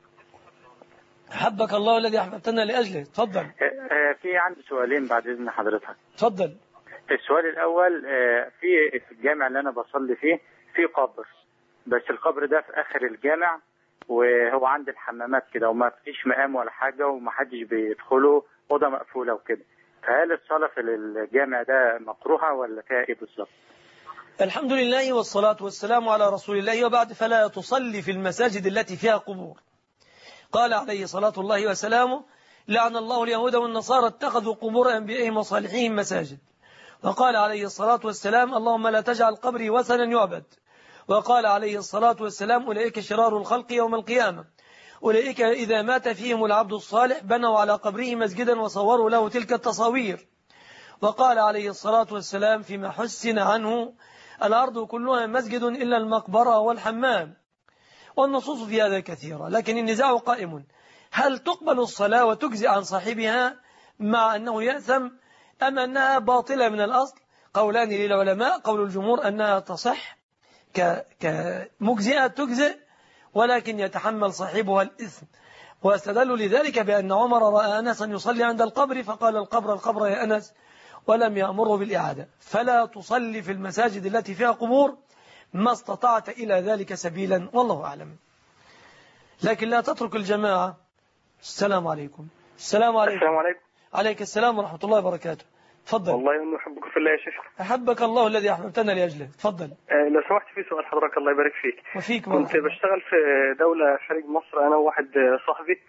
حبك الله الذي أحببتنا لأجله. تفضل. في عندي سؤالين بعد إذن حضرتك. تفضل. السؤال الأول، في في الجامع اللي أنا بصلي فيه في قبر، بس القبر ده في آخر الجامع وهو عند الحمامات كده وما فيش مقام ولا حاجة ومحدش بيدخله، أوضة مقفولة وكده. فهل الصلاة في الجامع ده مكروهة ولا فيها إيه بالظبط؟ الحمد لله والصلاة والسلام على رسول الله، وبعد: فلا تصلي في المساجد التي فيها قبور. قال عليه صلاة الله وسلامه: لعن الله اليهود والنصارى اتخذوا قبور أنبيائهم وصالحين مساجد. وقال عليه الصلاة والسلام: اللهم لا تجعل قبري وثنا يعبد. وقال عليه الصلاة والسلام: أولئك شرار الخلق يوم القيامة، أولئك إذا مات فيهم العبد الصالح بنوا على قبره مسجدا وصوروا له تلك التصاوير. وقال عليه الصلاة والسلام فيما حسن عنه: الأرض كلها مسجد إلا المقبرة والحمام. والنصوص في هذا كثيرة، لكن النزاع قائم: هل تقبل الصلاة وتجزئ عن صاحبها مع أنه يأثم أم أنها باطلة من الأصل؟ قولان للعلماء: قول الجمهور أنها تصح كمجزئة تجزئ، ولكن يتحمل صاحبها الإثم. واستدلوا لذلك بأن عمر رأى أنسا يصلي عند القبر فقال: القبر القبر يا أنس، ولم يأمره بالإعادة. فلا تصلي في المساجد التي فيها قبور ما استطعت إلى ذلك سبيلا، والله أعلم. لكن لا تترك الجماعة. السلام عليكم. السلام عليكم. السلام عليكم. عليك السلام ورحمة الله وبركاته. تفضل. والله إنه أحبك في الله يا شيخ. أحبك الله الذي أحببتنا لأجله. تفضل. آه لو سمحت في سؤال حضرتك، الله يبارك فيك. وفيك كنت مرحبا. بشتغل في دولة خارج مصر أنا وواحد صاحبي،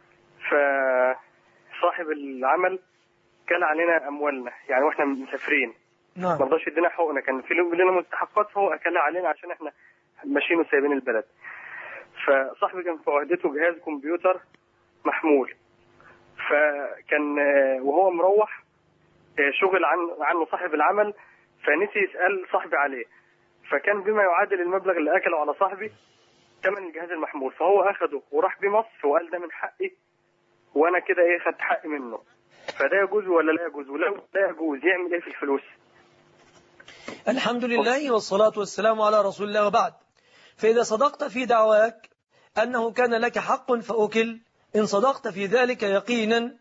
فصاحب العمل كان علينا أموالنا يعني وإحنا مسافرين. نعم. ما رضاش يدينا حقوقنا، كان في لنا مستحقات فهو أكلها علينا عشان إحنا ماشيين وسايبين البلد. فصاحبي كان في عهدته جهاز كمبيوتر محمول، فكان وهو مروح شغل عن عنه صاحب العمل، فنسي يسأل صاحبي عليه، فكان بما يعادل المبلغ اللي أكله على صاحبي ثمن الجهاز المحمول، فهو أخده وراح بيه مصر وقال ده من حقي وأنا كده إيه خدت حقي منه، فده يجوز ولا لا يجوز؟ ولو لا يجوز يعمل إيه في الفلوس؟ الحمد لله والصلاة والسلام على رسول الله. وبعد، فإذا صدقت في دعواك أنه كان لك حق فأكل، إن صدقت في ذلك يقينا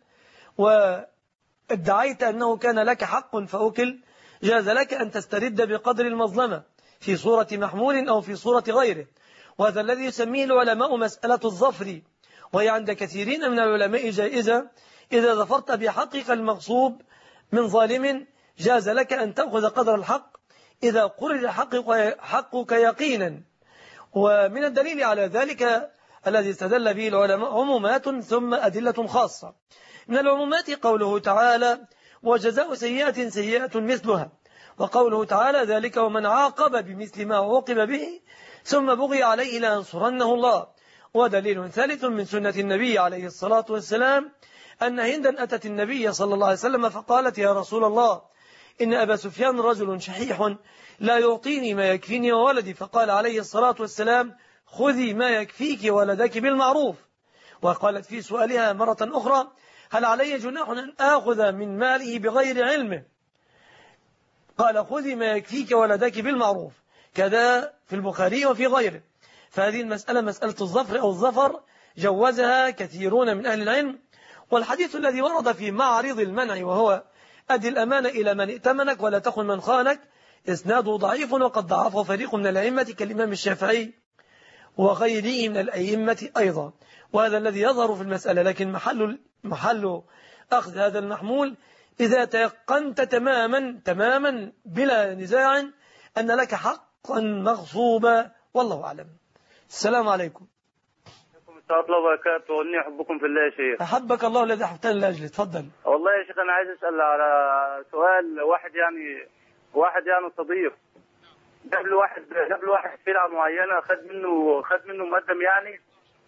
وادعيت أنه كان لك حق فأكل، جاز لك أن تسترد بقدر المظلمة في صورة محمول أو في صورة غيره، وهذا الذي يسميه العلماء مسألة الظفر، وهي عند كثيرين من العلماء جائزة. إذا ظفرت بحقك المغصوب من ظالم جاز لك أن تأخذ قدر الحق إذا قرر حقك, حقك يقينا. ومن الدليل على ذلك الذي استدل به العلماء عمومات ثم أدلة خاصة. من العمومات قوله تعالى: وجزاء سيئة سيئة مثلها، وقوله تعالى: ذلك ومن عاقب بمثل ما عوقب به ثم بغي عليه لأنصرنه الله. ودليل ثالث من سنة النبي عليه الصلاة والسلام أن هندا أتت النبي صلى الله عليه وسلم فقالت: يا رسول الله، إن أبا سفيان رجل شحيح لا يعطيني ما يكفيني وولدي. فقال عليه الصلاة والسلام: خذي ما يكفيك ولدك بالمعروف. وقالت في سؤالها مرة أخرى: هل علي جناح أن آخذ من ماله بغير علمه؟ قال: خذي ما يكفيك ولدك بالمعروف. كذا في البخاري وفي غيره. فهذه المسألة مسألة الظفر أو الظفر جوزها كثيرون من أهل العلم. والحديث الذي ورد في معرض المنع وهو: أدي الأمانة إلى من ائتمنك ولا تخن من خانك، إسناده ضعيف وقد ضعفه فريق من الأئمة كالإمام الشافعي وغيره من الأئمة أيضا. وهذا الذي يظهر في المسألة. لكن محل محل أخذ هذا المحمول إذا تيقنت تماما تماما بلا نزاع أن لك حقا مغصوبا، والله أعلم. السلام عليكم. ورحمة الله وبركاته. وإني أحبكم في الله يا شيخ. أحبك الله الذي أحببتني لأجله. تفضل. والله يا شيخ أنا عايز أسأل على سؤال. واحد يعني واحد يعني صديق جاب له واحد جاب له واحد سلعة معينة، خد منه خد منه مقدم يعني،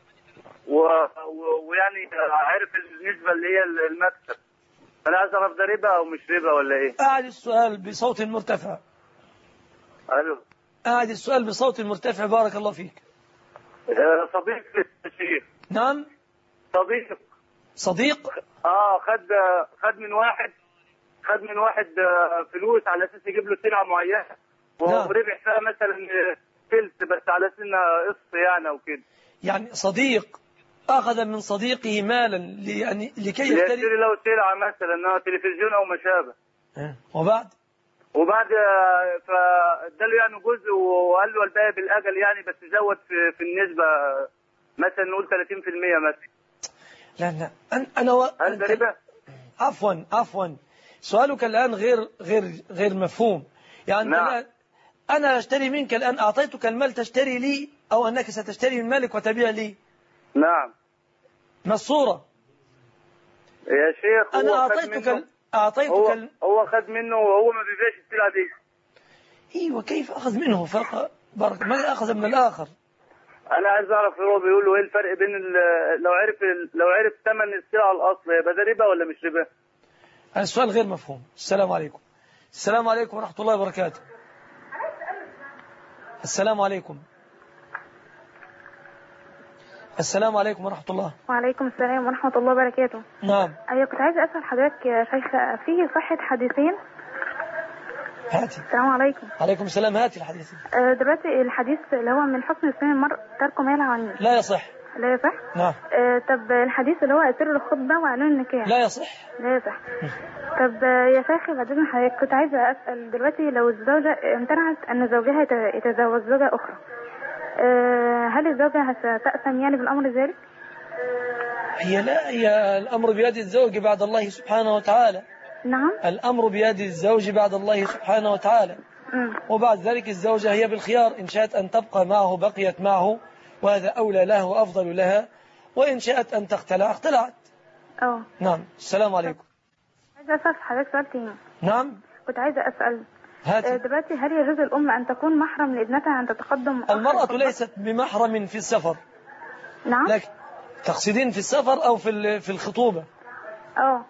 ويعني عارف النسبة اللي هي المكسب. أنا عايز أعرف ده ربا أو مش ربا ولا إيه؟ أعد السؤال بصوت مرتفع. ألو. أعد السؤال بصوت مرتفع بارك الله فيك. صديق للشيخ. نعم. صديق. صديق. اه خد خد من واحد خد من واحد فلوس على اساس يجيب له سلعه معينه، وربح فيها مثلا فلس بس على اساس انها قسط يعني او كده. يعني صديق اخذ من صديقه مالا يعني لكي يشتري يشتري له سلعه مثلا تلفزيون او ما شابه. اه. وبعد وبعد فاداله يعني جزء وقال له الباقي بالاجل يعني، بس زود في, في النسبه مثلا نقول ثلاثين بالمئة مثلا. لا لا أنا أنا و... هل ده ربا؟ عفوا عفوا سؤالك الآن غير غير غير مفهوم. يعني نعم. الآن أنا أشتري منك الآن، أعطيتك المال تشتري لي أو أنك ستشتري من مالك وتبيع لي؟ نعم. ما الصورة؟ يا شيخ أنا أعطيتك ال... أعطيتك هو, ال... هو خد منه وهو ما بيبيعش السلعة دي. إيوه كيف أخذ منه فرق بركة ما أخذ من الآخر؟ أنا عايز أعرف هو بيقول له إيه الفرق بين ال... لو عرف ال... لو عرف ثمن السلعة الأصل يبقى ده ربا ولا مش ربا؟ السؤال غير مفهوم. السلام عليكم. السلام عليكم ورحمة الله وبركاته. السلام عليكم. السلام عليكم ورحمة الله. وعليكم السلام ورحمة الله وبركاته. نعم. أيوة كنت عايزة أسأل حضرتك يا شيخ، فيه صحة حديثين. هاتي. السلام عليكم. عليكم السلام. هاتي الحديث. أه دلوقتي الحديث اللي هو من حسن إسلام المرء ترك ما ينهى عنه. لا يصح. لا يصح؟ نعم. أه طب الحديث اللي هو سر الخطبة وإعلان النكاح. لا يصح. لا يصح. طب يا شيخ بعد إذن حضرتك كنت عايزة أسأل دلوقتي لو الزوجة امتنعت أن زوجها يتزوج زوجة أخرى، هل الزوجة ستأثم يعني بالأمر ذلك؟ هي لا هي الأمر بيد الزوج بعد الله سبحانه وتعالى. نعم. الأمر بيد الزوج بعد الله سبحانه وتعالى. م. وبعد ذلك الزوجة هي بالخيار، إن شاءت أن تبقى معه بقيت معه، وهذا أولى له وأفضل لها، وإن شاءت أن تختلع اختلعت. أوه. نعم. السلام عليكم. عايزة أسأل حضرتك سؤال تاني. نعم. كنت عايزة أسأل هاتي. دلوقتي هل يجوز الأم أن تكون محرم لابنتها أن تتقدم؟ المرأة ليست بمحرم في السفر. نعم. لكن تقصدين في السفر أو في في الخطوبة؟ اه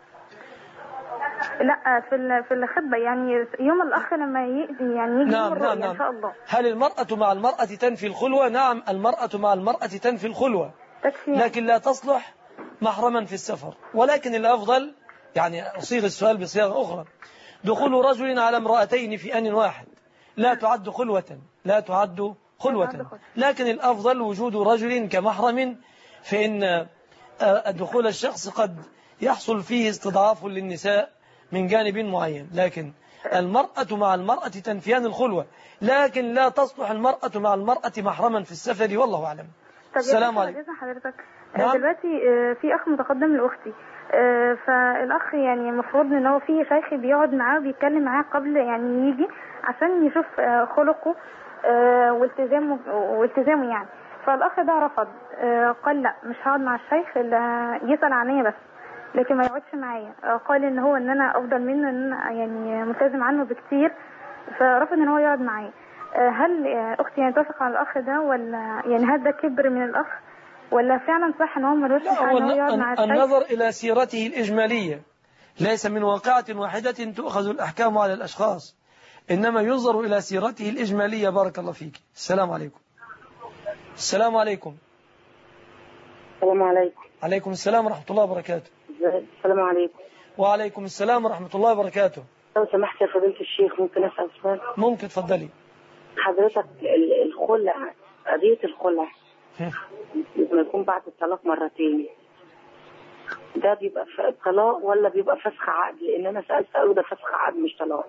لا في في الخطبة، يعني يوم الأخ لما يجي يعني يجي نعم نعم نعم. إن شاء الله. هل المرأة مع المرأة تنفي الخلوة؟ نعم، المرأة مع المرأة تنفي الخلوة، تكفي، لكن لا تصلح محرما في السفر. ولكن الأفضل، يعني أصيغ السؤال بصيغة أخرى، دخول رجل على امرأتين في آن واحد لا تعد خلوة، لا تعد خلوة، لكن الأفضل وجود رجل كمحرم، فإن دخول الشخص قد يحصل فيه استضعاف للنساء من جانب معين. لكن المرأة مع المرأة تنفيان الخلوة، لكن لا تصلح المرأة مع المرأة محرما في السفر، والله أعلم. السلام عليكم. حضرتك نعم؟ دلوقتي في أخ متقدم لأختي، فالأخ يعني المفروض إن هو في شيخ بيقعد معاه وبيتكلم معاه قبل يعني يجي عشان يشوف خلقه والتزامه والتزامه يعني. فالأخ ده رفض، قال لا مش هقعد مع الشيخ، يسأل عني بس لكن ما يقعدش معايا. قال ان هو ان انا افضل منه، ان انا يعني ملتزم عنه بكتير، فرفض ان هو يقعد معايا. هل اختي يعني توافق على الاخ ده، ولا يعني هل ده كبر من الاخ، ولا فعلا صح ان هو ملوش حق ان هو يقعد مع الشيخ؟ النظر الى سيرته الاجماليه، ليس من واقعة واحدة تؤخذ الاحكام على الاشخاص، انما ينظر الى سيرته الاجماليه. بارك الله فيك. السلام عليكم. السلام عليكم. السلام عليكم. عليكم السلام ورحمة الله وبركاته. السلام عليكم. وعليكم السلام ورحمة الله وبركاته. لو سمحت يا فضيلة الشيخ ممكن أسأل سؤال؟ ممكن، تفضلي. حضرتك الخلع، قضية الخلع لما يكون بعد الطلاق مرتين، ده بيبقى طلاق ولا بيبقى فسخ عقد؟ لأن أنا سألت قالوا ده فسخ عقد مش طلاق.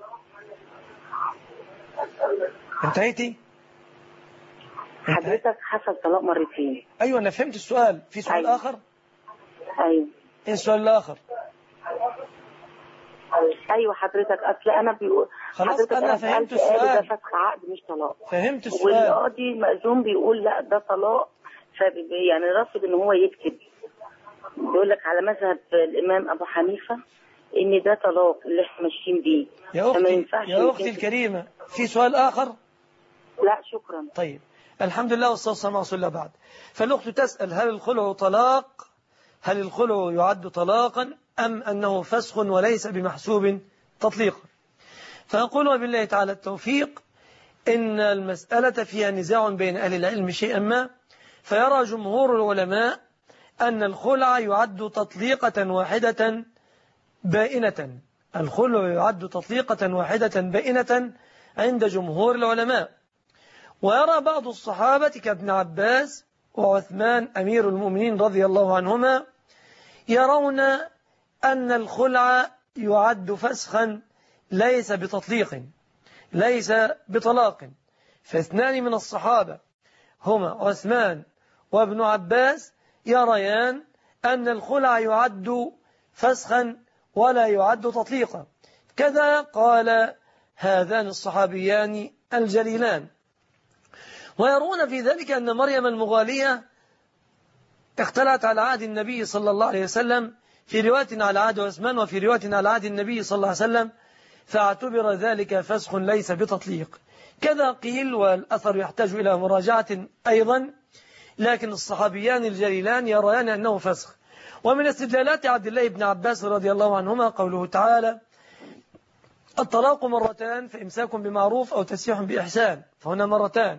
انتهيتي؟ حضرتك حصل طلاق مرتين. أيوة أنا فهمت السؤال. في سؤال أيوة. آخر؟ أيوة. إيه السؤال الآخر؟ أيوة حضرتك أصل أنا بيقول خلاص أنا فهمت السؤال. ده فسخ عقد مش طلاق. فهمت السؤال. والقاضي مأذون بيقول لا ده طلاق، يعني رافض إن هو يكتب. بيقول لك على مذهب الإمام أبو حنيفة إن ده طلاق اللي إحنا ماشيين بيه. يا أختي يا أختي الكريمة، في سؤال آخر؟ لا شكرا. طيب الحمد لله والصلاة والسلام على رسول الله. بعد فالأخت تسأل هل الخلع طلاق، هل الخلع يعد طلاقا أم أنه فسخ وليس بمحسوب تطليقا؟ فأقول وبالله تعالى التوفيق إن المسألة فيها نزاع بين أهل العلم شيئا ما، فيرى جمهور العلماء أن الخلع يعد تطليقة واحدة بائنة. الخلع يعد تطليقة واحدة بائنة عند جمهور العلماء. ويرى بعض الصحابة كابن عباس وعثمان أمير المؤمنين رضي الله عنهما يرون أن الخلع يعد فسخا ليس بتطليق، ليس بطلاق. فاثنان من الصحابة هما عثمان وابن عباس يريان أن الخلع يعد فسخا ولا يعد تطليقا. كذا قال هذان الصحابيان الجليلان. ويرون في ذلك أن مريم المغالية اختلت على عهد النبي صلى الله عليه وسلم، في رواية على عهد عثمان وفي رواية على عهد النبي صلى الله عليه وسلم، فاعتبر ذلك فسخ ليس بتطليق. كذا قيل، والأثر يحتاج إلى مراجعة أيضا، لكن الصحابيان الجليلان يريان أنه فسخ. ومن استدلالات عبد الله بن عباس رضي الله عنهما قوله تعالى الطلاق مرتان فإمساك بمعروف أو تسريح بإحسان، فهنا مرتان.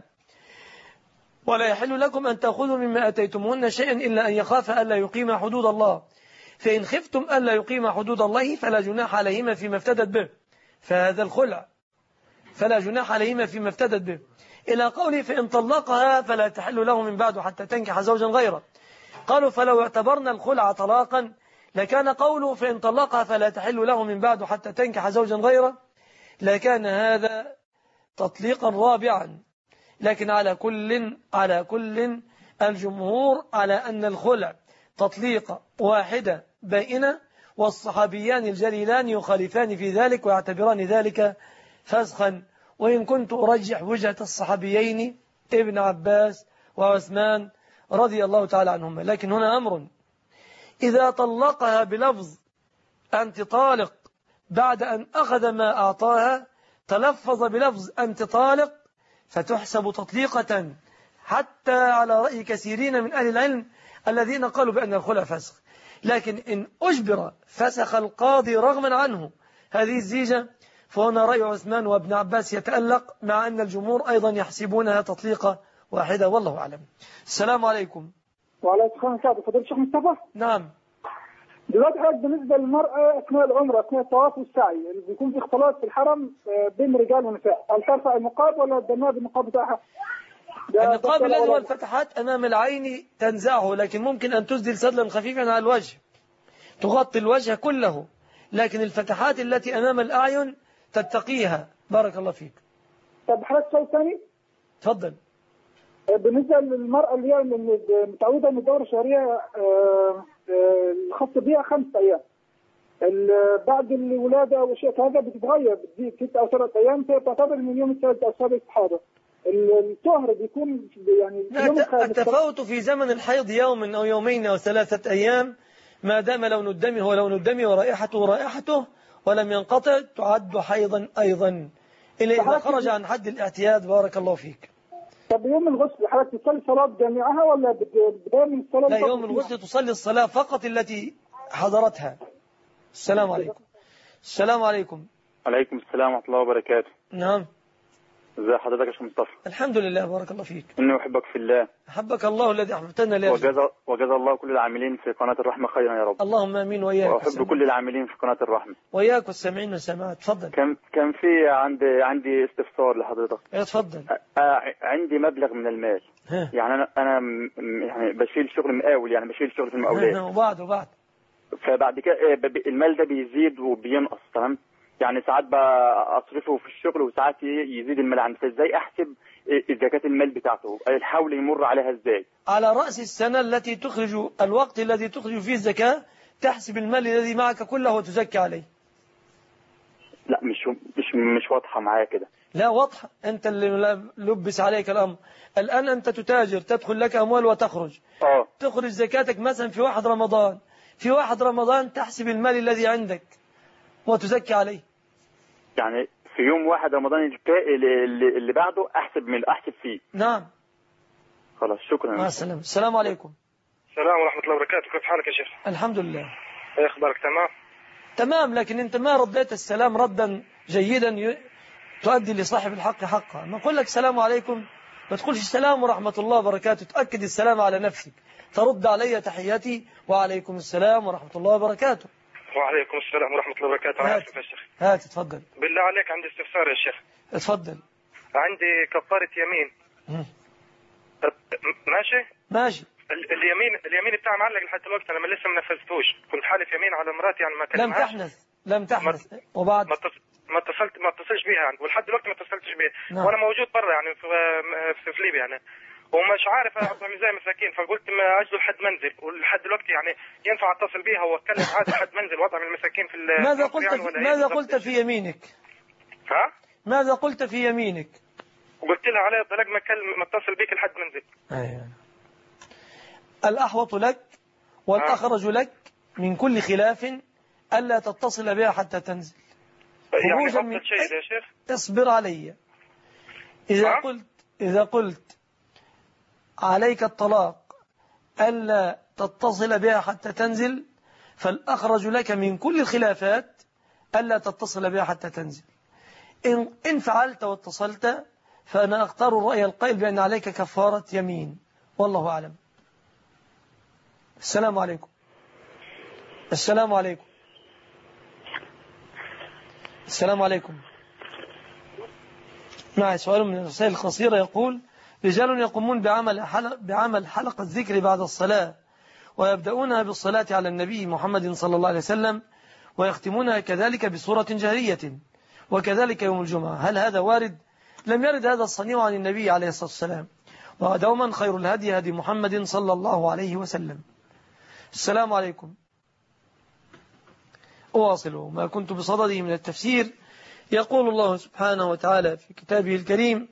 ولا يحل لكم أن تأخذوا مما أتيتمهن شيئا إلا أن يخاف ألا يقيم حدود الله، فإن خفتم ألا يقيم حدود الله فلا جناح عليهما فيما افتدت به، فهذا الخلع، فلا جناح عليهما فيما افتدت به، إلى قوله فإن طلقها فلا تحل له من بعد حتى تنكح زوجا غيره. قالوا فلو اعتبرنا الخلع طلاقا لكان قوله فإن طلقها فلا تحل له من بعد حتى تنكح زوجا غيره، لكان هذا تطليقا رابعا، لكن على كل على كل الجمهور على أن الخلع تطليقة واحدة بائنة، والصحابيان الجليلان يخالفان في ذلك ويعتبران ذلك فسخا. وإن كنت أرجح وجهة الصحابيين ابن عباس وعثمان رضي الله تعالى عنهما. لكن هنا أمر، إذا طلقها بلفظ أنت طالق بعد أن أخذ ما أعطاها، تلفظ بلفظ أنت طالق، فتحسب تطليقة، حتى على رأي كثيرين من أهل العلم الذين قالوا بأن الخلع فسخ. لكن إن أجبر فسخ القاضي رغما عنه هذه الزيجة، فهنا رأي عثمان وابن عباس يتألق، مع أن الجمهور أيضا يحسبونها تطليقة واحدة، والله أعلم. السلام عليكم. وعليكم السلام. فضيلة الشيخ مصطفى. نعم. دلوقتي حضرتك بالنسبة للمرأة أثناء العمرة أثناء الطواف والسعي اللي بيكون في اختلاط في الحرم بين رجال ونساء، هل ترفع النقاب ولا تدنها بالنقاب بتاعها؟ النقاب الذي هو الفتحات أمام العين تنزعه، لكن ممكن أن تسدل سدلا خفيفا على الوجه تغطي الوجه كله، لكن الفتحات التي أمام الأعين تتقيها. بارك الله فيك. طب حضرتك سؤال ثاني؟ تفضل. بالنسبة للمرأة اللي هي متعودة من الدورة الشهرية الخاصة بها خمسة أيام، بعد الولادة وشيء هذا بتتغير، بتزيد ست أو سبعة أيام، تعتبر من يوم الثالث أو السابع استحاضة. الطهر بيكون يعني التفاوت في زمن الحيض يوم أو يومين أو ثلاثة أيام، ما دام لون الدم هو لون الدم ورائحته رائحته ولم ينقطع تعد حيضا أيضا، إلا إذا خرج عن حد الاعتياد. بارك الله فيك. طب يوم الغسل حضرتك تصلي صلاة جامعها ولا بداية من الصلاة؟ لا، يوم الغسل تصلي الصلاة فقط التي حضرتها. السلام عليكم. السلام عليكم. عليكم السلام ورحمة الله وبركاته. نعم. ازي حضرتك يا شيخ مصطفى؟ الحمد لله، بارك الله فيك. إني أحبك في الله. أحبك الله الذي أحببتنا لأجله. وجزا وجزا الله كل العاملين في قناة الرحمة خيرا يا رب. اللهم آمين وإياك. وأحب كل العاملين في قناة الرحمة. وإياك والسامعين والسامعات. تفضل. كان كان في عندي عندي استفسار لحضرتك. تفضل. عندي مبلغ من المال. ها. يعني أنا أنا يعني بشيل شغل مقاول، يعني بشيل شغل في المقاولات. وبعد وبعد. فبعد كده المال ده بيزيد وبينقص، تمام؟ يعني ساعات بقى أصرفه في الشغل وساعات يزيد المال عندي، فإزاي أحسب زكاة المال بتاعته؟ الحول يمر عليها إزاي؟ على رأس السنة التي تخرج الوقت الذي تخرج فيه الزكاة تحسب المال الذي معك كله وتزكي عليه. لا مش مش مش واضحة معايا كده. لا واضحة، أنت اللي لبس عليك الأمر. الآن أنت تتاجر، تدخل لك أموال وتخرج. اه تخرج زكاتك مثلا في واحد رمضان، في واحد رمضان تحسب المال الذي عندك وتزكي عليه. يعني في يوم واحد رمضان اللي, اللي بعده أحسب من أحسب فيه. نعم. خلاص شكرا. مع السلامة. السلام عليكم. السلام ورحمة الله وبركاته. كيف حالك يا شيخ؟ الحمد لله. ايه اخبارك؟ تمام تمام، لكن انت ما رديت السلام ردا جيدا ي... تؤدي لصاحب الحق حقه. ما اقول لك السلام عليكم ما تقولش السلام ورحمة الله وبركاته، تأكد السلام على نفسك، ترد علي تحياتي وعليكم السلام ورحمة الله وبركاته. وعليكم السلام ورحمة الله وبركاته. أنا آسف يا شيخ. هات تفضل. بالله عليك عندي استفسار يا شيخ. اتفضل. عندي كفارة يمين. م. ماشي ماشي. اليمين اليمين بتاعي معلق لحد دلوقتي، انا لسه ما نفذتوش. كنت حالف يمين على مراتي يعني ما كلمهاش. لم تحنث لم تحنث وبعد ما ما اتصلت ما اتصلش بيها يعني، ولحد دلوقتي ما اتصلتش بيها. نعم. وانا موجود برا يعني في في, في ليبيا يعني، ومش عارف اعمل زي مساكين، فقلت ما اجله لحد منزل، ولحد دلوقتي يعني ينفع اتصل بيها واتكلم عادي لحد منزل واطعم المساكين في ماذا قلت يعني في ماذا قلت في يمينك؟ ها؟ ماذا قلت في يمينك؟ وقلت لها علي الطلاق ما اكلم ما اتصل بيك لحد منزل. ايوه. الأحوط لك والأخرج لك من كل خلاف ألا تتصل بها حتى تنزل. يعني أفضل شيء يا شيخ اصبر علي. إذا ها؟ قلت إذا قلت عليك الطلاق ألا تتصل بها حتى تنزل، فالأخرج لك من كل الخلافات ألا تتصل بها حتى تنزل. إن, إن فعلت واتصلت فأنا أختار الرأي القائل بأن عليك كفارة يمين، والله أعلم. السلام عليكم. السلام عليكم. السلام عليكم. معي سؤال من الرسائل القصيرة يقول: رجال يقومون بعمل حلق بعمل حلقة الذكر بعد الصلاة، ويبدأونها بالصلاة على النبي محمد صلى الله عليه وسلم، ويختمونها كذلك بصورة جهرية، وكذلك يوم الجمعة. هل هذا وارد لم يرد هذا الصنيع عن النبي عليه الصلاة والسلام. ودوما خير الهدي هدي محمد صلى الله عليه وسلم. السلام عليكم. أواصل ما كنت بصدده من التفسير. يقول الله سبحانه وتعالى في كتابه الكريم: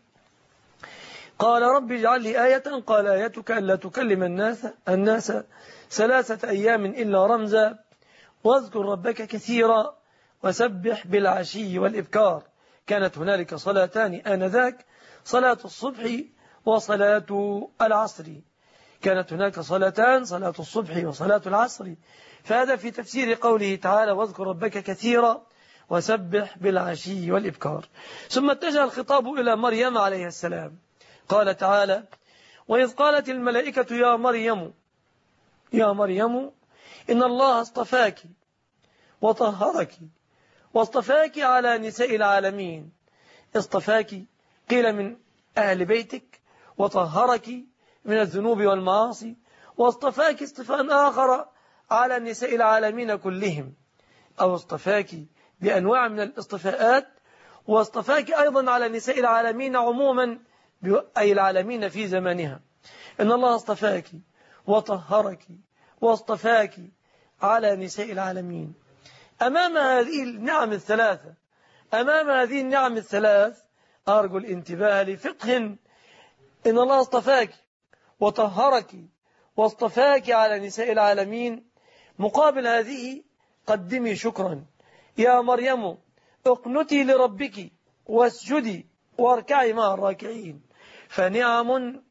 قال رب اجعل لي آية، قال آيتك ألا تكلم الناس الناس ثلاثة أيام إلا رمزا واذكر ربك كثيرا وسبح بالعشي والإبكار. كانت هنالك صلاتان آنذاك، صلاة الصبح وصلاة العصر. كانت هناك صلاتان، صلاة الصبح وصلاة العصر. فهذا في تفسير قوله تعالى: واذكر ربك كثيرا وسبح بالعشي والإبكار. ثم اتجه الخطاب إلى مريم عليه السلام. قال تعالى: وإذ قالت الملائكة يا مريم يا مريم إن الله اصطفاك وطهرك واصطفاك على نساء العالمين. اصطفاك قيل من أهل بيتك، وطهرك من الذنوب والمعاصي، واصطفاك اصطفاء آخر على نساء العالمين كلهم، أو اصطفاك بأنواع من الاصطفاءات، واصطفاك أيضا على نساء العالمين عموما، أي العالمين في زمانها. إن الله اصطفاك وطهرك واصطفاك على نساء العالمين. أمام هذه النعم الثلاثة أمام هذه النعم الثلاث أرجو الانتباه لفقه. إن الله اصطفاك وطهرك واصطفاك على نساء العالمين. مقابل هذه قدمي شكرا. يا مريم اقنتي لربك واسجدي واركعي مع الراكعين. فنعم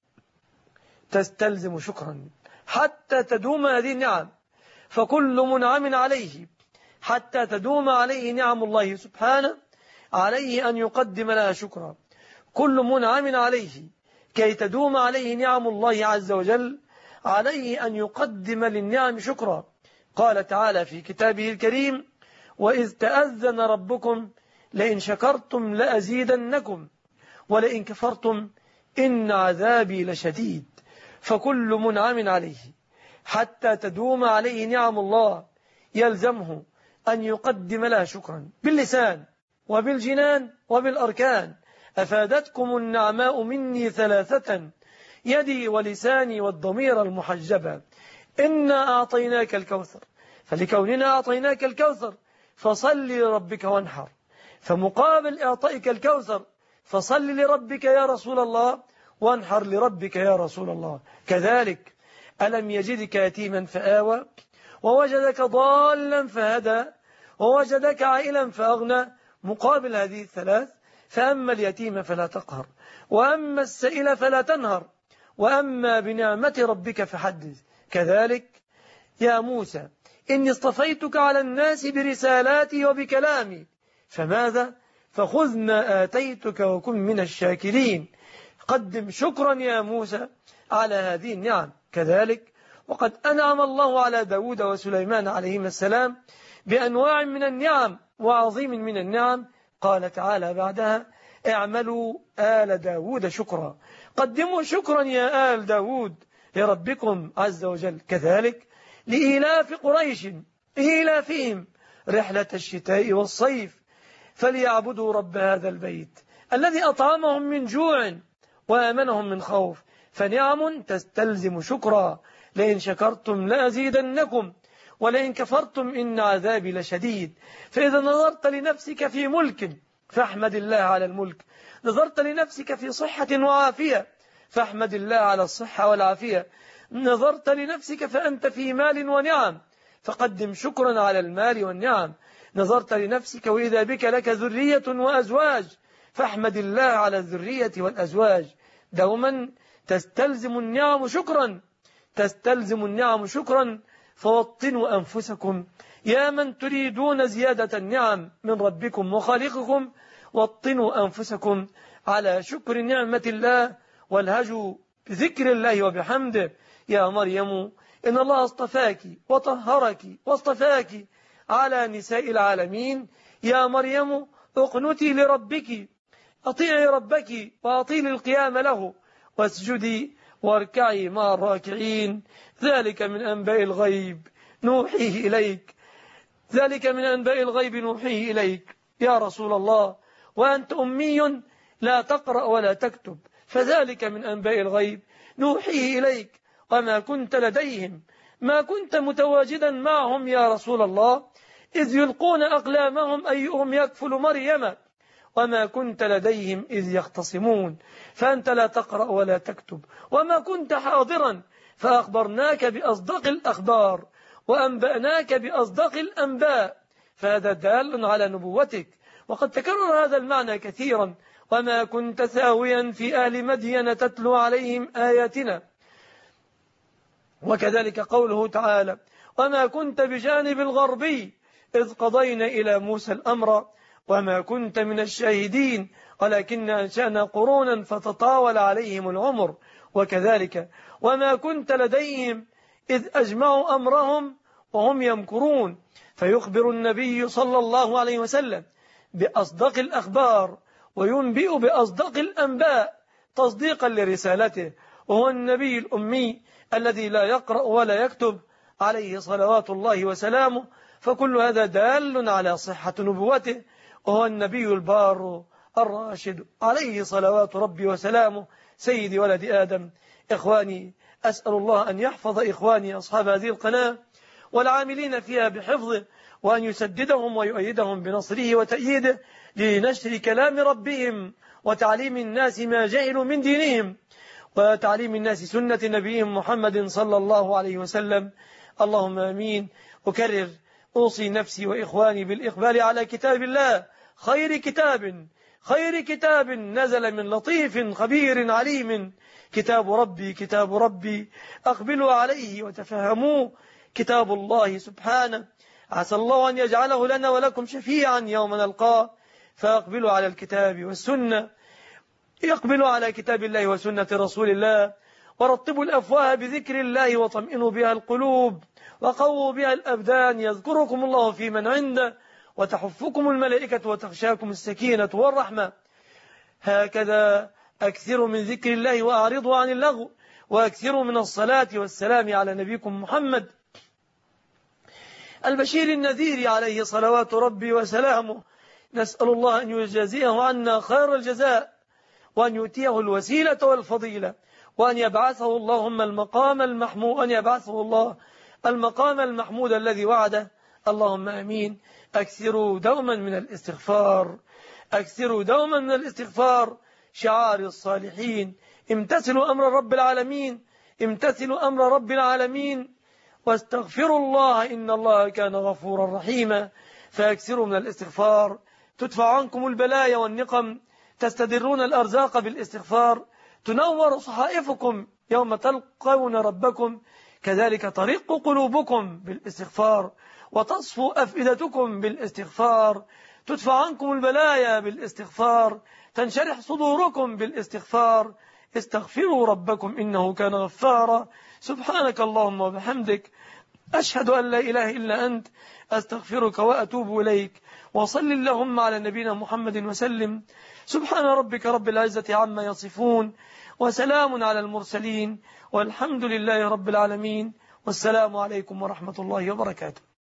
تستلزم شكرا حتى تدوم هذه النعم. فكل منعم عليه حتى تدوم عليه نعم الله سبحانه عليه أن يقدم لها شكرا. كل منعم عليه كي تدوم عليه نعم الله عز وجل عليه أن يقدم للنعم شكرا. قال تعالى في كتابه الكريم: وإذ تأذن ربكم لئن شكرتم لأزيدنكم ولئن كفرتم إن عذابي لشديد. فكل منعم عليه حتى تدوم عليه نعم الله يلزمه أن يقدم لها شكرا باللسان وبالجنان وبالأركان. أفادتكم النعماء مني ثلاثة: يدي ولساني والضمير المحجبة. إنا أعطيناك الكوثر، فلكوننا أعطيناك الكوثر فصل لربك وانحر. فمقابل إعطائك الكوثر فصل لربك يا رسول الله وانحر لربك يا رسول الله. كذلك ألم يجدك يتيما فآوى ووجدك ضالا فهدى ووجدك عائلا فأغنى. مقابل هذه الثلاث: فأما اليتيم فلا تقهر وأما السائل فلا تنهر وأما بنعمة ربك فحدث. كذلك يا موسى إني اصطفيتك على الناس برسالاتي وبكلامي، فماذا؟ فخذ ما آتيتك وكن من الشاكرين. قدم شكرا يا موسى على هذه النعم. كذلك وقد أنعم الله على داود وسليمان عليهما السلام بأنواع من النعم وعظيم من النعم. قال تعالى بعدها: اعملوا آل داود شكرا. قدموا شكرا يا آل داود لربكم عز وجل. كذلك لإيلاف قريش إيلافهم رحلة الشتاء والصيف فليعبدوا رب هذا البيت الذي أطعمهم من جوع وآمنهم من خوف. فنعم تستلزم شكرا. لئن شكرتم لأزيدنكم ولئن كفرتم إن عذابي لشديد. فإذا نظرت لنفسك في ملك فاحمد الله على الملك، نظرت لنفسك في صحة وعافية فاحمد الله على الصحة والعافية، نظرت لنفسك فأنت في مال ونعم فقدم شكرا على المال والنعم، نظرت لنفسك وإذا بك لك ذرية وأزواج فاحمد الله على الذرية والأزواج. دوما تستلزم النعم شكرا تستلزم النعم شكرا. فوطنوا أنفسكم يا من تريدون زيادة النعم من ربكم وخالقكم، وطنوا أنفسكم على شكر نعمة الله والهجوا بذكر الله وبحمده. يا مريم إن الله اصطفاك وطهرك واصطفاك على نساء العالمين. يا مريم اقنتي لربك، أطيعي ربك وأطيلي القيام له واسجدي واركعي مع الراكعين. ذلك من أنباء الغيب نوحيه إليك ذلك من أنباء الغيب نوحيه إليك يا رسول الله، وأنت أمي لا تقرأ ولا تكتب، فذلك من أنباء الغيب نوحيه إليك وما كنت لديهم ما كنت متواجدا معهم يا رسول الله إذ يلقون أقلامهم أيهم يكفل مريم وما كنت لديهم إذ يختصمون، فأنت لا تقرأ ولا تكتب وما كنت حاضرا، فأخبرناك بأصدق الأخبار وأنبأناك بأصدق الأنباء، فهذا دال على نبوتك. وقد تكرر هذا المعنى كثيرا: وما كنت ثاويا في أهل مدين تتلو عليهم آياتنا. وكذلك قوله تعالى: وما كنت بجانب الغربي إذ قضينا إلى موسى الأمر وما كنت من الشاهدين ولكن أنشأنا قرونا فتطاول عليهم العمر. وكذلك وما كنت لديهم إذ أجمعوا أمرهم وهم يمكرون، فيخبر النبي صلى الله عليه وسلم بأصدق الأخبار وينبئ بأصدق الأنباء تصديقا لرسالته، وهو النبي الأمي الذي لا يقرأ ولا يكتب عليه صلوات الله وسلامه، فكل هذا دال على صحة نبوته، وهو النبي البار الراشد عليه صلوات ربي وسلامه سيد ولد آدم. إخواني، أسأل الله أن يحفظ إخواني أصحاب هذه القناة والعاملين فيها بحفظه، وأن يسددهم ويؤيدهم بنصره وتأييده لنشر كلام ربهم وتعليم الناس ما جهلوا من دينهم وتعليم الناس سنة نبيهم محمد صلى الله عليه وسلم. اللهم آمين. أكرر أوصي نفسي وإخواني بالإقبال على كتاب الله، خير كتاب خير كتاب نزل من لطيف خبير عليم، كتاب ربي كتاب ربي أقبلوا عليه وتفهموه، كتاب الله سبحانه، عسى الله أن يجعله لنا ولكم شفيعا يوم نلقاه، فأقبلوا على الكتاب والسنة، يقبلوا على كتاب الله وسنة رسول الله، ورطبوا الأفواه بذكر الله وطمئنوا بها القلوب وقووا بها الأبدان، يذكركم الله في من عنده وتحفكم الملائكة وتخشاكم السكينة والرحمة. هكذا أكثروا من ذكر الله وأعرضوا عن اللغو، وأكثروا من الصلاة والسلام على نبيكم محمد البشير النذير عليه صلوات ربي وسلامه. نسأل الله أن يجازيه عنا خير الجزاء، وأن يؤتيه الوسيلة والفضيلة، وأن يبعثه اللهم المقام المحمود أن يبعثه الله المقام المحمود الذي وعده. اللهم آمين. أكثروا دوما من الاستغفار، أكثروا دوما من الاستغفار، شعار الصالحين. امتثلوا أمر رب العالمين، امتثلوا أمر رب العالمين، واستغفروا الله إن الله كان غفورا رحيما. فأكثروا من الاستغفار، تدفع عنكم البلايا والنقم، تستدرون الأرزاق بالاستغفار، تنور صحائفكم يوم تلقون ربكم، كذلك طريق قلوبكم بالاستغفار، وتصفو أفئدتكم بالاستغفار، تدفع عنكم البلايا بالاستغفار، تنشرح صدوركم بالاستغفار. استغفروا ربكم إنه كان غفارا. سبحانك اللهم وبحمدك، أشهد أن لا إله إلا أنت، أستغفرك وأتوب إليك. وصل اللهم على نبينا محمد وسلم. سبحان ربك رب العزة عما يصفون، وسلام على المرسلين، والحمد لله رب العالمين، والسلام عليكم ورحمة الله وبركاته.